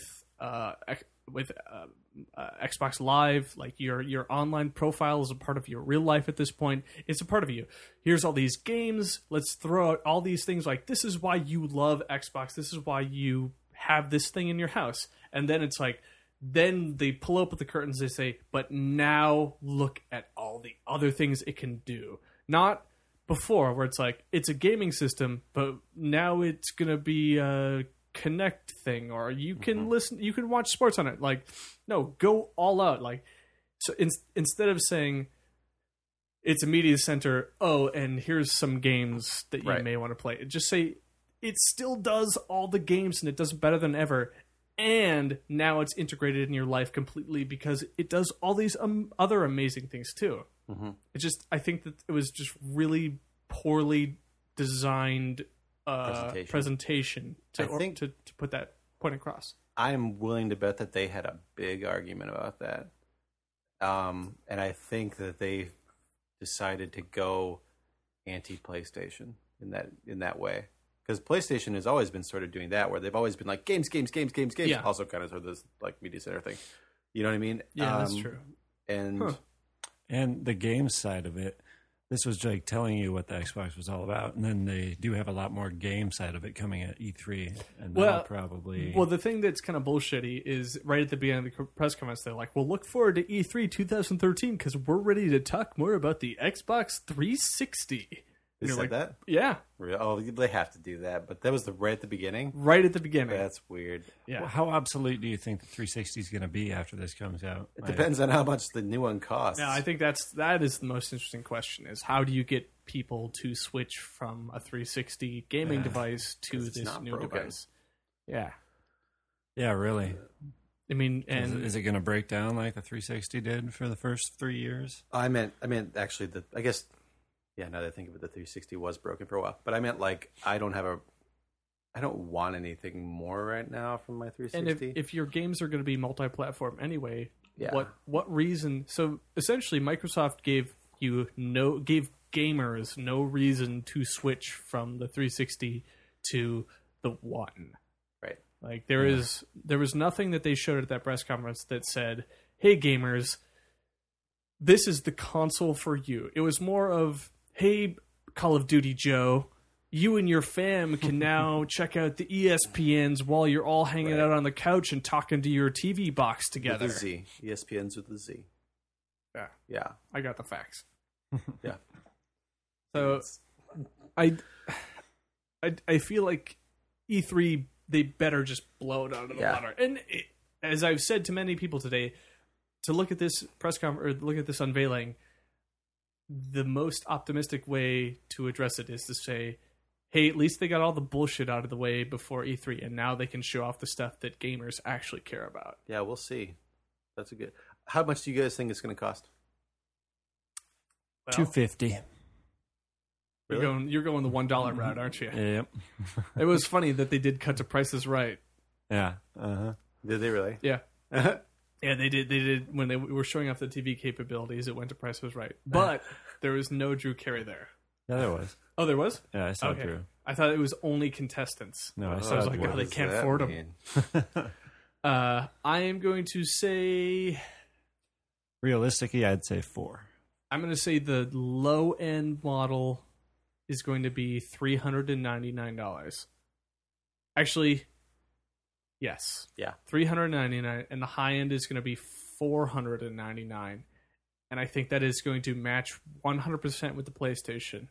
Xbox Live. Like, your online profile is a part of your real life at this point. It's a part of you. Here's all these games. Let's throw out all these things. Like, this is why you love Xbox. This is why you have this thing in your house. And then it's like, then they pull up with the curtains. They say, but now look at all the other things it can do. Not before, where it's like, it's a gaming system, but now it's going to be a Kinect thing, or you can listen, you can watch sports on it. Like, no, go all out. Like, so instead of saying it's a media center, and here's some games that you may want to play, just say it still does all the games and it does better than ever. And now it's integrated in your life completely because it does all these other amazing things too. Mm-hmm. I think that it was just really poorly designed presentation to put that point across. I'm willing to bet that they had a big argument about that. And I think that they decided to go anti-PlayStation. in that way. Because PlayStation has always been sort of doing that, where they've always been like games. Yeah. Also, kind of this like media center thing. You know what I mean? Yeah, that's true. And And the game side of it, this was like telling you what the Xbox was all about, and then they do have a lot more game side of it coming at E3, and that'll probably. Well, the thing that's kind of bullshitty is right at the beginning of the press conference, they're like, "Well, look forward to E3 2013 because we're ready to talk more about the Xbox 360." they said that? Yeah, Oh, they have to do that. But that was right at the beginning. right at the beginning. That's weird. Yeah. Well, how obsolete do you think the 360 is going to be after this comes out? It depends on how much the new one costs. No, I think that is the most interesting question: is how do you get people to switch from a 360 gaming device to 'Cause it's this not new broken. device? Yeah, Yeah, really. I mean, and Is it going to break down like the 360 did for the first 3 years? I meant actually I guess. Yeah, now that I think of it, the 360 was broken for a while. But I meant like I don't want anything more right now from my 360. and if your games are going to be multi-platform anyway, Yeah. what reason? So essentially, Microsoft gave gamers no reason to switch from the 360 to the One. Right. Like there was nothing that they showed at that press conference that said, "Hey gamers, this is the console for you." It was more of, "Hey Call of Duty Joe, you and your fam can now check out the ESPNs while you're all hanging Right. out on the couch and talking to your TV box together." With the Z. ESPN's with the Z. Yeah, Yeah. I got the facts. Yeah. So I feel like E3, they better just blow it out of the Yeah. water. And as I've said to many people today, to look at this press conference or look at this unveiling, the most optimistic way to address it is to say, hey, at least they got all the bullshit out of the way before E3, and now they can show off the stuff that gamers actually care about. Yeah, we'll see. That's a good. How much do you guys think it's going to cost? Well, $250. you're going the $1 route, aren't you? Yep. It was funny that they did cut to Prices Right. Yeah. Uh-huh. Did they really? Yeah. Yeah, they did. They did when they were showing off the TV capabilities. It went to Price was Right, but there was no Drew Carey there. Yeah, there was. Oh, there was. Yeah, I saw Okay. Drew. I thought it was only contestants. No, I So saw I was like, Drew. oh, they does can't that afford them. mean? I am going to say Realistically, I'd say 4. I'm going to say the low end model is going to be $399. Actually, yes, Yeah. $399, and the high end is going to be $499. And I think that is going to match 100% with the PlayStation.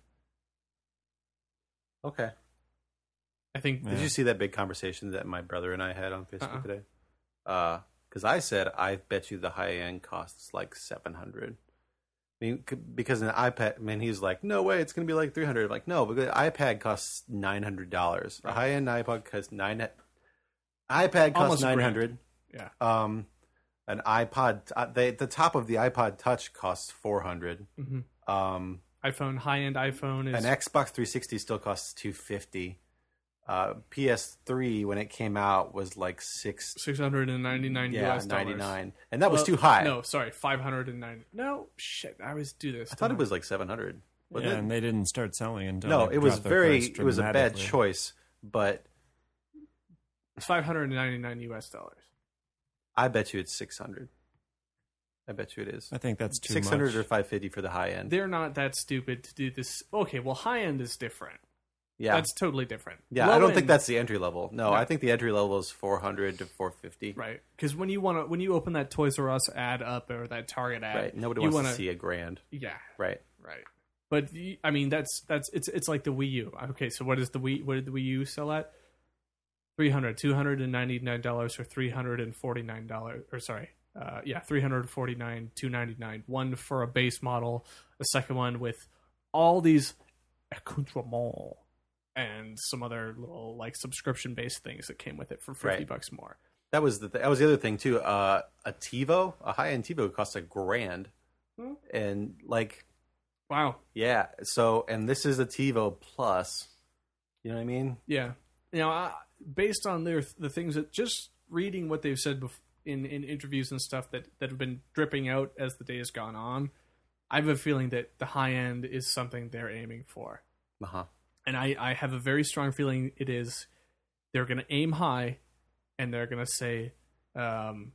Okay. I think Did you see that big conversation that my brother and I had on Facebook today? Because I said, I bet you the high end costs like $700. I mean, because an iPad, man, he's like, no way, it's going to be like $300. I'm like, no, because the iPad costs $900. A high end iPod costs iPad costs Almost a grand. $900. Yeah. An iPod, the top of the iPod Touch costs $400. iPhone, high end iPhone is An Xbox 360 still costs $250. PS3 when it came out was like $699 US dollars. $99, and that was too high. No, sorry, $590. No, shit, I always do this. I thought it was like $700. Yeah, and they didn't start selling until No, they it was dropped their price it was a bad dramatically. choice, but It's $599 US dollars. I bet you it's 600. I bet you it is I think that's too 600 much. or 550 for the high end. They're not that stupid to do this. Okay, well, high end is different. Yeah, That's totally different. yeah. Low I don't end- think that's the entry level. No, No. I think the entry level is 400 to 450. right. Because when you open that Toys R Us ad up or that Target ad, Right. Nobody you wants wanna, to see a grand. Yeah, Right. right. But I mean, it's like the Wii U. Okay, so what did the Wii U sell at? $299 or $349 or sorry. $349, $299. One for a base model, a second one with all these accoutrements and some other little like subscription based things that came with it for $50 Right. more. That was the other thing too. A TiVo, a high end TiVo costs $1,000, and like Wow. yeah. So and this is a TiVo Plus. You know what I mean? Yeah. You know, based on the things that just reading what they've said in interviews and stuff that have been dripping out as the day has gone on, I have a feeling that the high end is something they're aiming for. Uh huh. and I have a very strong feeling they're going to aim high, and they're going to say, the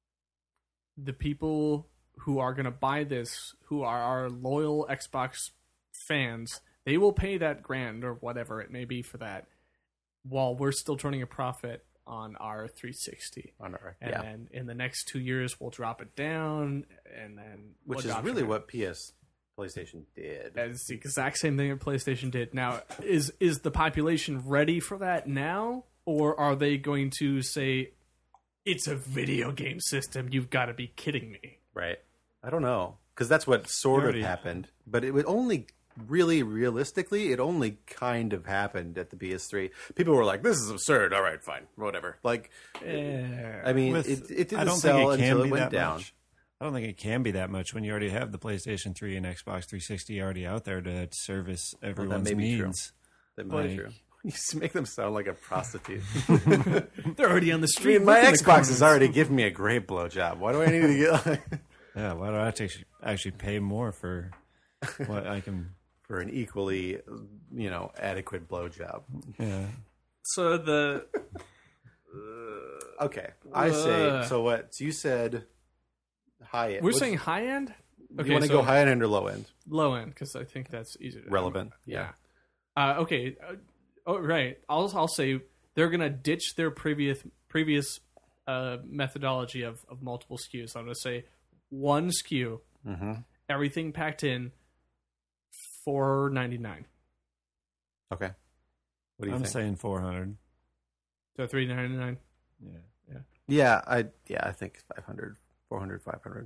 people who are going to buy this, who are our loyal Xbox fans, they will pay that $1,000 or whatever it may be for that, while we're still turning a profit on our 360. And then in the next 2 years, we'll drop it down, and then which is really what PlayStation did. It's the exact same thing that PlayStation did. Now, is the population ready for that now, or are they going to say it's a video game system? You've got to be kidding me. Right. I don't know, because that's what sort of happened, but it would only. Really, realistically, it only kind of happened at the PS3. People were like, "This is absurd." All right, fine, whatever. Like, I mean, it didn't sell until it went down. Much. I don't think it can be that much when you already have the PlayStation 3 and Xbox 360 already out there to service everyone's needs. That may be true. You make them sound like a prostitute. They're already on the street. My Xbox is already giving me a great blowjob. Why do I need to get? Yeah, why do I have to actually pay more for what I can? For an equally, adequate blowjob. Yeah. So the okay, I say. So what? So you said high end. We're saying high end. Okay, you want to go high end or low end? Low end, because I think that's easier. Relevant. Yeah. Okay. Right. I'll say they're gonna ditch their previous methodology of multiple SKUs. I'm gonna say one SKU, everything packed in. $499. Okay. What do you think? I'm saying 400. So $399. Yeah. I think 500, 400, 500.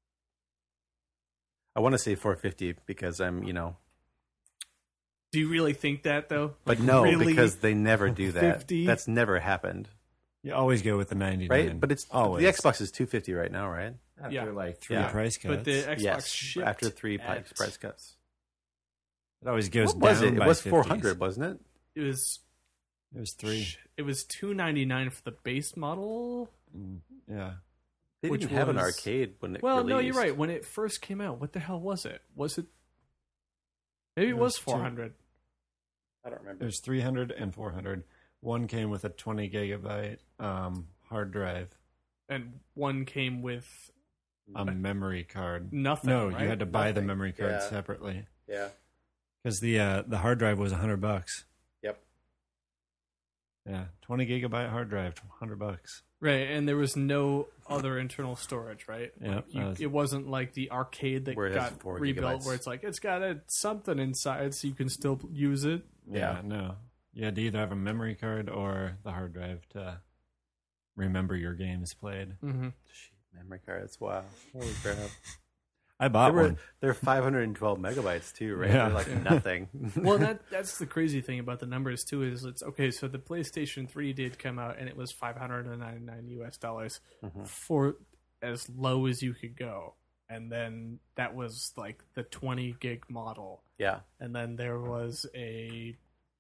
I want to say 450 because I'm, Do you really think that though? But no, really? Because they never do that. 50? That's never happened. You always go with the 99, right? But it's always. The Xbox is $250 right now, right? After like three price cuts. But the Xbox shipped after three price cuts. It always goes what was down. It was 400, wasn't it? It was $3. It was $299 for the base model. Yeah, they didn't have an arcade when it. Well, no, you're right. When it first came out, what the hell was it? Was it? Maybe it was 400. I don't remember. There's 300 and 400. One came with a 20 gigabyte hard drive, and one came with a memory card. Nothing. No, right? you had to buy the memory card separately. Yeah. Because the hard drive was $100. Yep. Yeah, 20 gigabyte hard drive, $100. Right, and there was no other internal storage, right? Yeah, it wasn't like the arcade that got rebuilt, where it's like it's got something inside, so you can still use it. Yeah, no, you had to either have a memory card or the hard drive to remember your games played. Mm-hmm. Memory cards, wow, holy crap! I bought one. They're 512 megabytes too, right? Yeah. They're like nothing. Well, that's the crazy thing about the numbers too. Is it's okay. So the PlayStation 3 did come out, and it was $599 for as low as you could go, and then that was like the 20 gig model. Yeah, and then there was a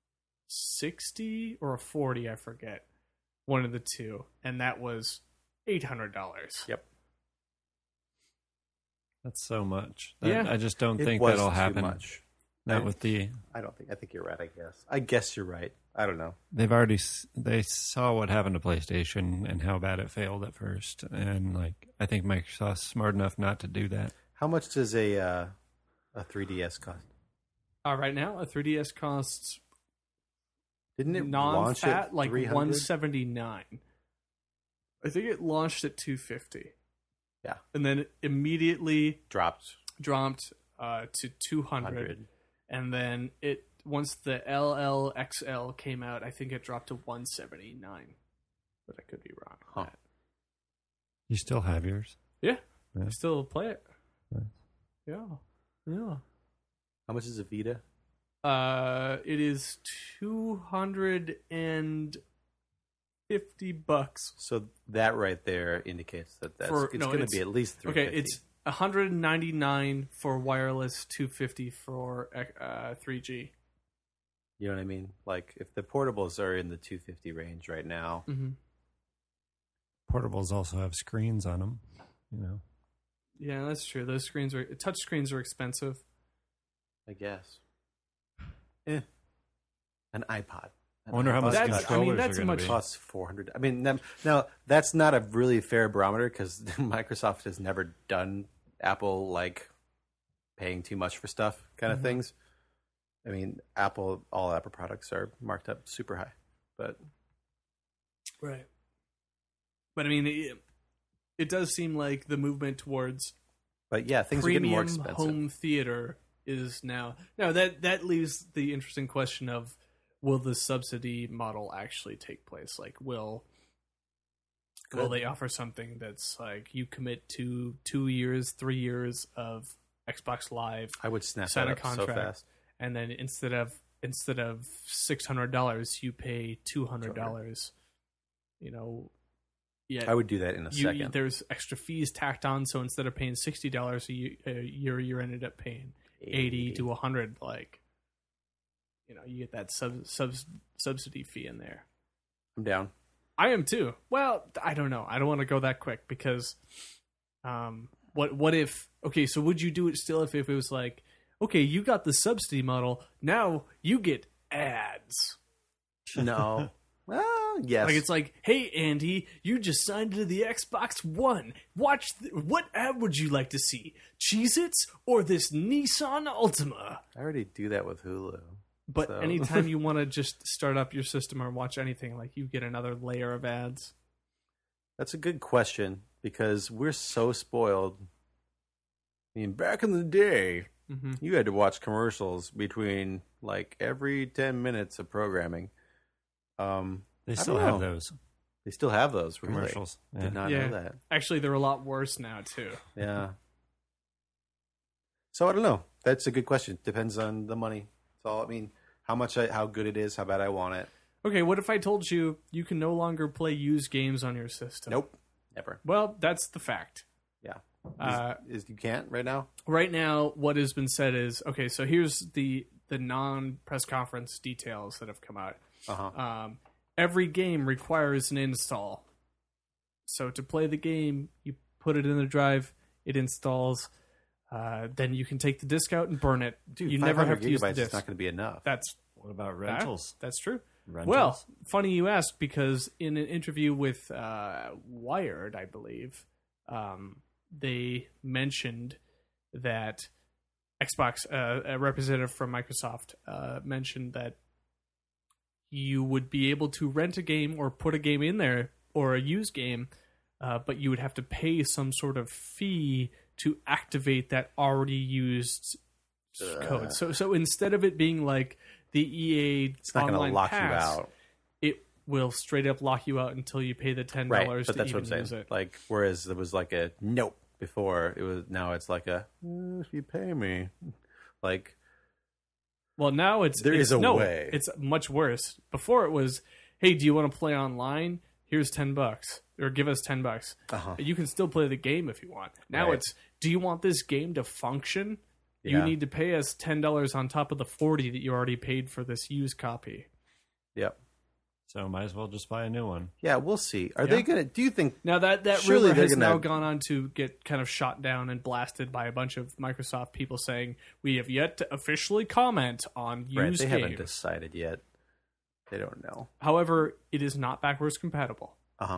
60 or a 40, I forget, one of the two, and that was $800. Yep. That's so much. Yeah. I just don't think that'll happen. Much. Not with the. I don't think. I think you're right. I guess you're right. I don't know. They saw what happened to PlayStation and how bad it failed at first, and I think Microsoft's smart enough not to do that. How much does a 3DS cost? Right now, a 3DS costs. Didn't it launch at like $300? $179? I think it launched at $250. Yeah, and then it immediately dropped to $200, and then once the LLXL came out, I think it dropped to $179. But I could be wrong on that. You still have yours? Yeah, I still play it. Nice. Yeah. How much is a Vita? It is $250. So that right there indicates that it's going to be at least $350. Okay, it's $199 for wireless, $250 for 3G. You know what I mean? Like if the portables are in the $250 range right now. Mm-hmm. Portables also have screens on them, Yeah, that's true. Those touch screens are expensive. I guess. An iPod. I wonder how much That's- controllers that's are going much- to be. Plus 400. I mean, now that's not a really fair barometer because Microsoft has never done Apple like paying too much for stuff kind of things. I mean, all Apple products are marked up super high, but Right. But I mean, it does seem like the movement towards yeah, things are getting more premium expensive. home theater is now. Now that leaves the interesting question of, will the subsidy model actually take place? Like, will they offer something that's like you commit to 2 years, 3 years of Xbox Live, I would snap sign that a up so contract, fast. and then instead of $600, you pay $200. You know, yeah, I would do that in a second. there's extra fees tacked on, so instead of paying $60 a year, you ended up paying 80 to 100. Like, you know, you get that subsidy fee in there. I'm down. I am too. Well, I don't know. I don't want to go that quick because, what if? Okay, so would you do it still if it was like, okay, you got the subsidy model, now you get ads. No. Well, yes. Like, it's like, hey, Andy, you just signed into the Xbox One. Watch, what ad would you like to see? Cheez-Its or this Nissan Altima? I already do that with Hulu. But So- anytime you want to just start up your system or watch anything, like, you get another layer of ads. That's a good question because we're so spoiled. I mean, back in the day, you had to watch commercials between like every 10 minutes of programming. They I still don't have know. those They still have those really? commercials. Yeah. Did not Yeah. know that. Actually, they're a lot worse now, too. Yeah. So I don't know. That's a good question. Depends on the money. So I mean, how good it is, how bad I want it. Okay, what if I told you you can no longer play used games on your system? Nope, never. Well, that's the fact. Yeah. You can't right now? Right now, what has been said is, okay, so here's the non-press conference details that have come out. Every game requires an install. So to play the game, you put it in the drive, it installs, then you can take the disc out and burn it. Dude, you never have to use the gigabytes disc. is not going to be enough. That's What about rentals? That's true. Rentals? Well, funny you ask, because in an interview with Wired, I believe, they mentioned that Xbox, a representative from Microsoft, mentioned that you would be able to rent a game or put a game in there or a used game, but you would have to pay some sort of fee to activate that already used code. So instead of it being like the EA it's not going to online lock pass, you out. it will straight up lock you out until you pay the $10 Right, to but that's even what I'm saying. use it. Like, whereas it was like a nope before, now it's like a if you pay me, like Well, now There is a way. It's much worse. Before it was, hey, do you want to play online? Here's $10, or give us $10. You can still play the game if you want. Now Right. it's, do you want this game to function? You Yeah. need to pay us $10 on top of the $40 that you already paid for this used copy. yep, So might as well just buy a new one. yeah. We'll see. Are they going to? Do you think? Now that Surely rumor they're has now gonna- gone on to get kind of shot down and blasted by a bunch of Microsoft people saying we have yet to officially comment on used Right, they haven't games. decided yet. They don't know. However, it is not backwards compatible.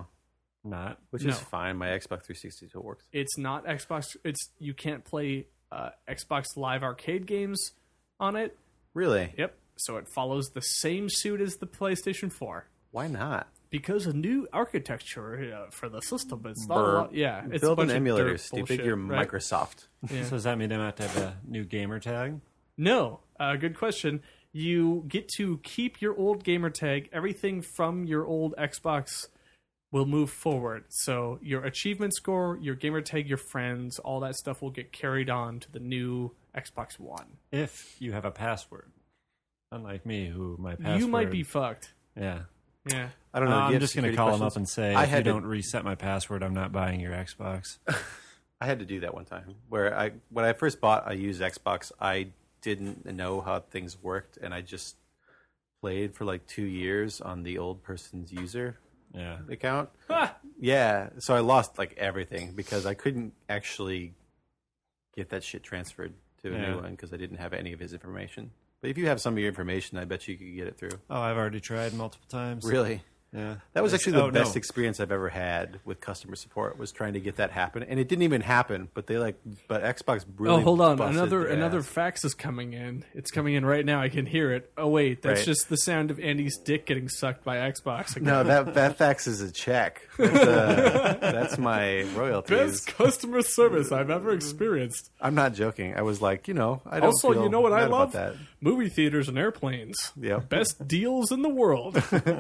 Not. Which No. is fine. My Xbox 360 still works. It's not Xbox. You can't play Xbox Live Arcade games on it. Really? Yep. So it follows the same suit as the PlayStation 4 Why not? because a new architecture for the system. It's not a Burr. lot. Yeah, it's a Build an bunch of emulator, dirt stupid. bullshit, You're right? Microsoft. Yeah. So does that mean they might have to have a new gamer tag? No, good question. You get to keep your old gamer tag. Everything from your old Xbox will move forward. So your achievement score, your gamer tag, your friends, all that stuff will get carried on to the new Xbox One. If you have a password. Unlike me, who my password... You might be fucked. Yeah. Yeah. I don't know. Do you I'm have just going to security call them questions? up and say, I if you had to- don't reset my password, I'm not buying your Xbox. I had to do that one time where when I first bought a used Xbox, I didn't know how things worked, and I just played for like 2 years on the old person's user Yeah. account. Ah! Yeah, so I lost like everything because I couldn't actually get that shit transferred to a Yeah. new one because I didn't have any of his information. But if you have some of your information, I bet you could get it through. Oh, I've already tried multiple times. Really? Yeah. That was actually the best experience I've ever had with customer support, was trying to get that happen. And it didn't even happen, but Xbox really hold on. busted Another ass. fax is coming in. It's coming in right now. I can hear it. Oh wait, that's Right. just the sound of Andy's dick getting sucked by Xbox again. No, that fax is a check. That's my royalties. Best customer service I've ever experienced. I'm not joking. I was like, I don't Also, feel you know what I bad about love? that. Movie theaters and airplanes. Yeah. Best deals in the world.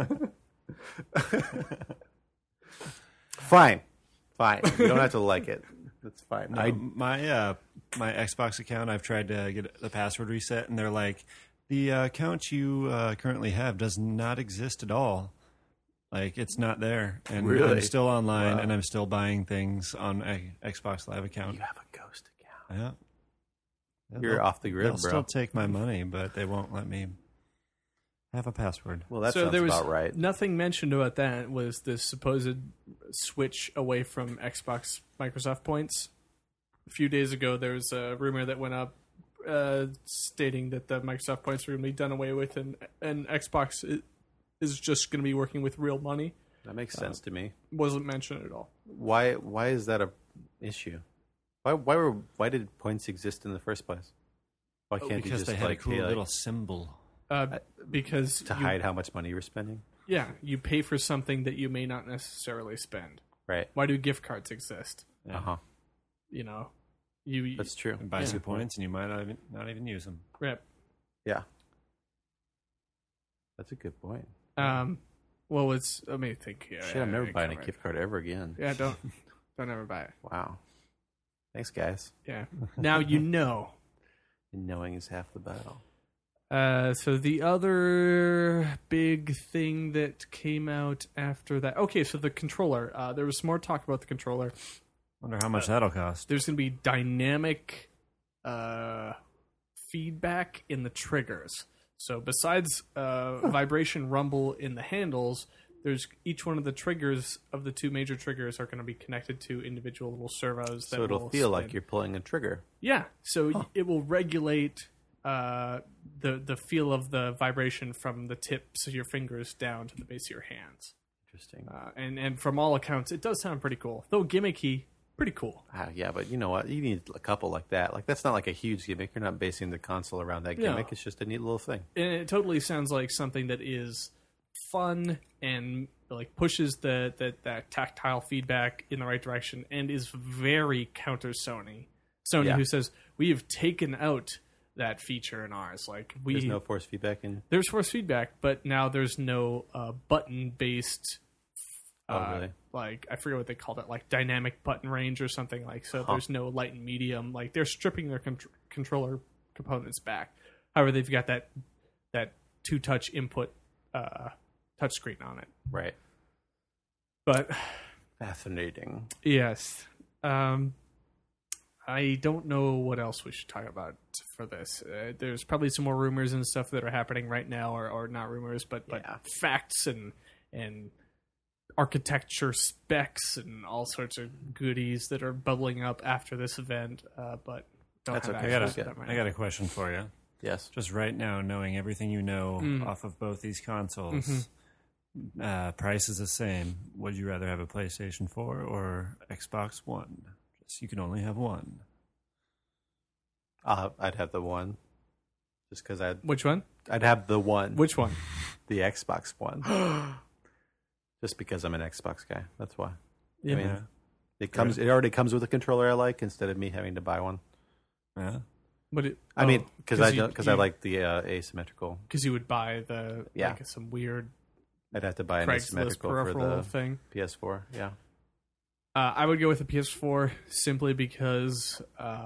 Fine. You don't have to like it. That's fine. My Xbox account, I've tried to get the password reset, and they're like, the account you currently have does not exist at all. Like, it's not there. And Really? I'm still online, Wow. and I'm still buying things on a Xbox Live account. You have a ghost account. Yeah. You're off the grid, They'll bro. still take my money, but they won't let me have a password. Well, that So sounds there was about right. nothing mentioned about that. Was this supposed switch away from Xbox Microsoft points? A few days ago, there was a rumor that went up stating that the Microsoft points were going to be done away with, and Xbox is just going to be working with real money. That makes sense to me. Wasn't mentioned at all. Why is that a issue? Why did points exist in the first place? Why can't you Because just they had like a cool pay, like, little symbol. Because to hide how much money you're spending? Yeah, you pay for something that you may not necessarily spend. Right. Why do gift cards exist? Uh huh. You know, you That's true. And buy Yeah. 2 points, and you might not even use them. Rip. Yeah. That's a good point. Well, let me think here. Shit, I'm never buying a Right. gift card ever again. Yeah, don't ever buy it. Wow. Thanks, guys. Yeah. Now you know. And knowing is half the battle. So the other big thing that came out after that. Okay, so the controller. There was more talk about the controller. Wonder how much that'll cost. There's going to be dynamic feedback in the triggers. So besides vibration rumble in the handles, there's each one of the triggers of the two major triggers are going to be connected to individual little servos. So it'll feel like you're pulling a trigger. Yeah, so it will regulate the feel of the vibration from the tips of your fingers down to the base of your hands. Interesting. And from all accounts, it does sound pretty cool. Though gimmicky, pretty cool. Yeah, but you know what? You need a couple like that. Like, that's not like a huge gimmick. You're not basing the console around that gimmick. No. It's just a neat little thing. And it totally sounds like something that is fun and like pushes that tactile feedback in the right direction and is very counter Sony. Sony, Yeah. who says we have taken out that feature in ours. Like There's no force feedback in. there's force feedback, but now there's no button based. Really? Like I forget what they called it, like dynamic button range or something like. So there's no light and medium. Like they're stripping their controller components back. However, they've got that 2-touch input touchscreen on it. Right. But Fascinating. yes, I don't know what else we should talk about for this. There's probably some more rumors and stuff that are happening right now, or not rumors, but Yeah. facts and architecture specs and all sorts of goodies that are bubbling up after this event. But don't That's have okay. access to them right I now. got a question for you. Yes. Just right now, knowing everything you know off of both these consoles, price is the same. Would you rather have a PlayStation 4 or Xbox One? Just you can only have one. I'd have the one. Just because Which one? I'd have the one. Which one? The Xbox One. Just because I'm an Xbox guy. That's why. Yeah. I mean, it already comes with a controller I like instead of me having to buy one. Yeah. But it, I mean, because I you- like the asymmetrical. because you would buy the Yeah. like some weird I'd have to buy an Craigslist asymmetrical for peripheral the thing. PS4. Yeah. I would go with the PS4 simply because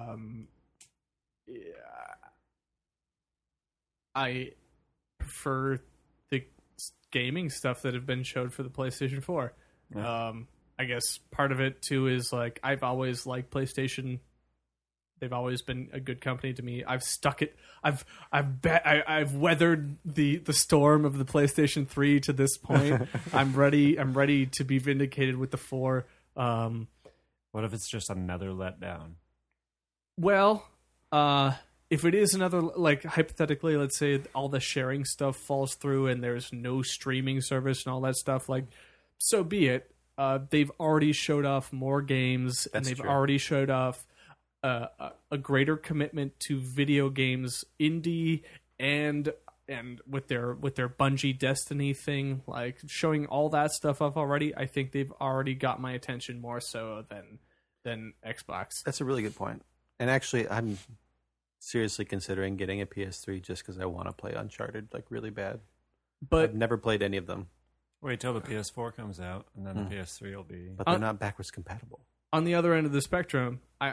I prefer the gaming stuff that have been showed for the PlayStation 4. Yeah. I guess part of it too is like I've always liked PlayStation. They've always been a good company to me. I've stuck it. I've weathered the storm of the PlayStation 3 to this point. I'm ready to be vindicated with the 4. What if it's just another letdown? Well, if it is another, like, hypothetically, let's say all the sharing stuff falls through and there's no streaming service and all that stuff, like, so be it. They've already showed off more games, and they've already showed off a greater commitment to video games, indie and with their Bungie Destiny thing, like showing all that stuff off already. I think they've already got my attention more so than Xbox. That's a really good point. And actually, I'm seriously considering getting a PS3 just because I want to play Uncharted like really bad. But I've never played any of them. Wait till the PS4 comes out, and then the PS3 will be... But they're not backwards compatible. On the other end of the spectrum, I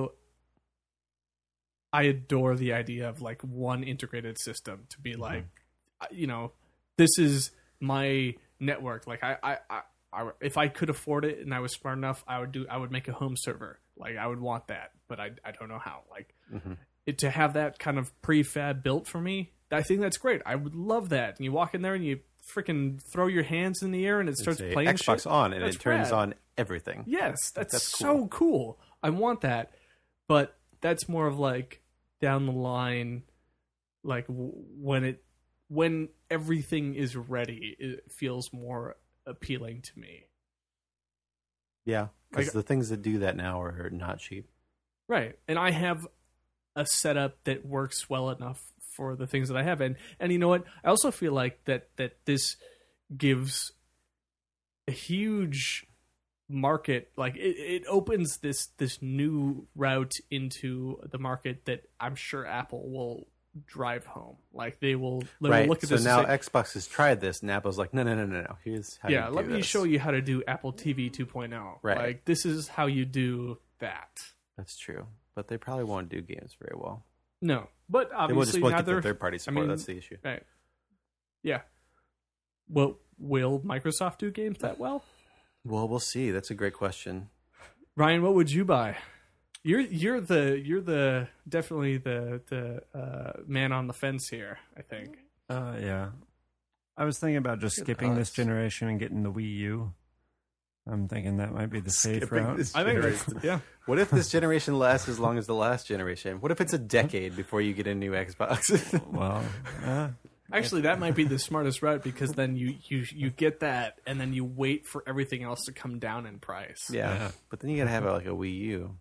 adore the idea of like one integrated system to be like, you know, this is my network. Like I if I could afford it and I was smart enough, I would make a home server. Like I would want that, but I don't know how. Like to have that kind of prefab built for me, I think that's great. I would love that. And you walk in there and you freaking throw your hands in the air and it starts playing Xbox shit. on and That's it turns rad. on everything. Yes, that's so cool. I want that, but that's more of like down the line, like when everything is ready, it feels more appealing to me. Yeah, because the things that do that now are not cheap. Right, and I have a setup that works well enough for the things that I have, and you know what? I also feel like that this gives a huge market, like it opens this new route into the market that I'm sure Apple will drive home. Like they will look at this. So now and say, Xbox has tried this, and Apple's like, no. Here's how. Yeah, you do let me this. show you how to do Apple TV 2.0. Right. Like this is how you do that. That's true, but they probably won't do games very well. No, but They will obviously just look at neither. the third-party support. That's the issue. Right. Yeah. Well, will Microsoft do games that well? Well, we'll see. That's a great question. Ryan, what would you buy? You're definitely the man on the fence here, I think. Yeah. I was thinking about just skipping this generation and getting the Wii U. I'm thinking that might be the safe route. I think that's, yeah. What if this generation lasts as long as the last generation? What if it's a decade before you get a new Xbox? Well, Actually, that might be the smartest route because then you get that and then you wait for everything else to come down in price. Yeah. But then you got to have like a Wii U.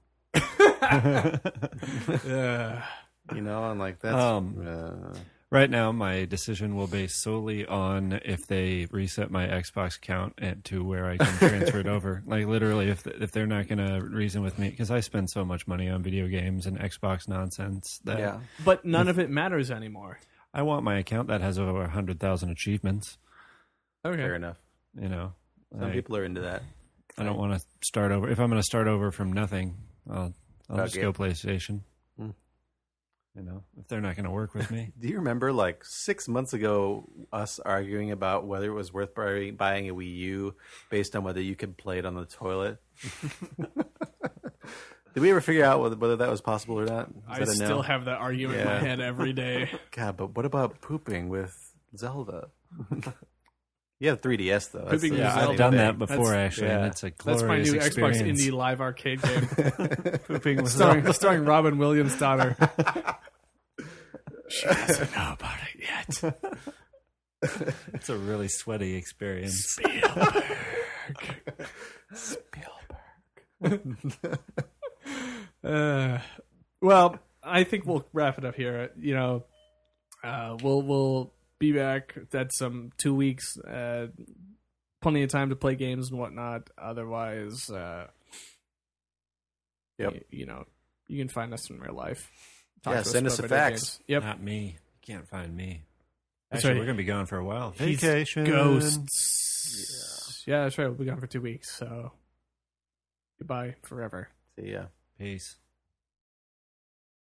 You know, and like that's right now my decision will base solely on if they reset my Xbox account to where I can transfer it over. Like literally, if they're not going to reason with me, because I spend so much money on video games and Xbox nonsense that But none of it matters anymore. I want my account that has over 100,000 achievements. Okay, fair enough. You know, Some people are into that. I don't want to start over. If I'm going to start over from nothing, I'll just go PlayStation. You know, if they're not going to work with me. Do you remember like 6 months ago us arguing about whether it was worth buying a Wii U based on whether you could play it on the toilet? Did we ever figure out whether that was possible or not? I still have that argument in my head every day. God, but what about pooping with Zelda? You have 3DS though. Pooping with I've done that before actually. And it's a glorious That's my new experience. Xbox Indie Live Arcade game. Pooping with starring Robin Williams' daughter. She doesn't know about it yet. It's a really sweaty experience. Spielberg. Well, I think we'll wrap it up here. You know, we'll be back. That's 2 weeks. Plenty of time to play games and whatnot. Otherwise, you know, you can find us in real life. Send us a fax. Games. Yep. Not me. You can't find me. That's Actually, right. we're going to be gone for a while. He's Vacation. Ghosts. Yeah, that's right. We'll be gone for 2 weeks. So goodbye forever. See ya. Peace.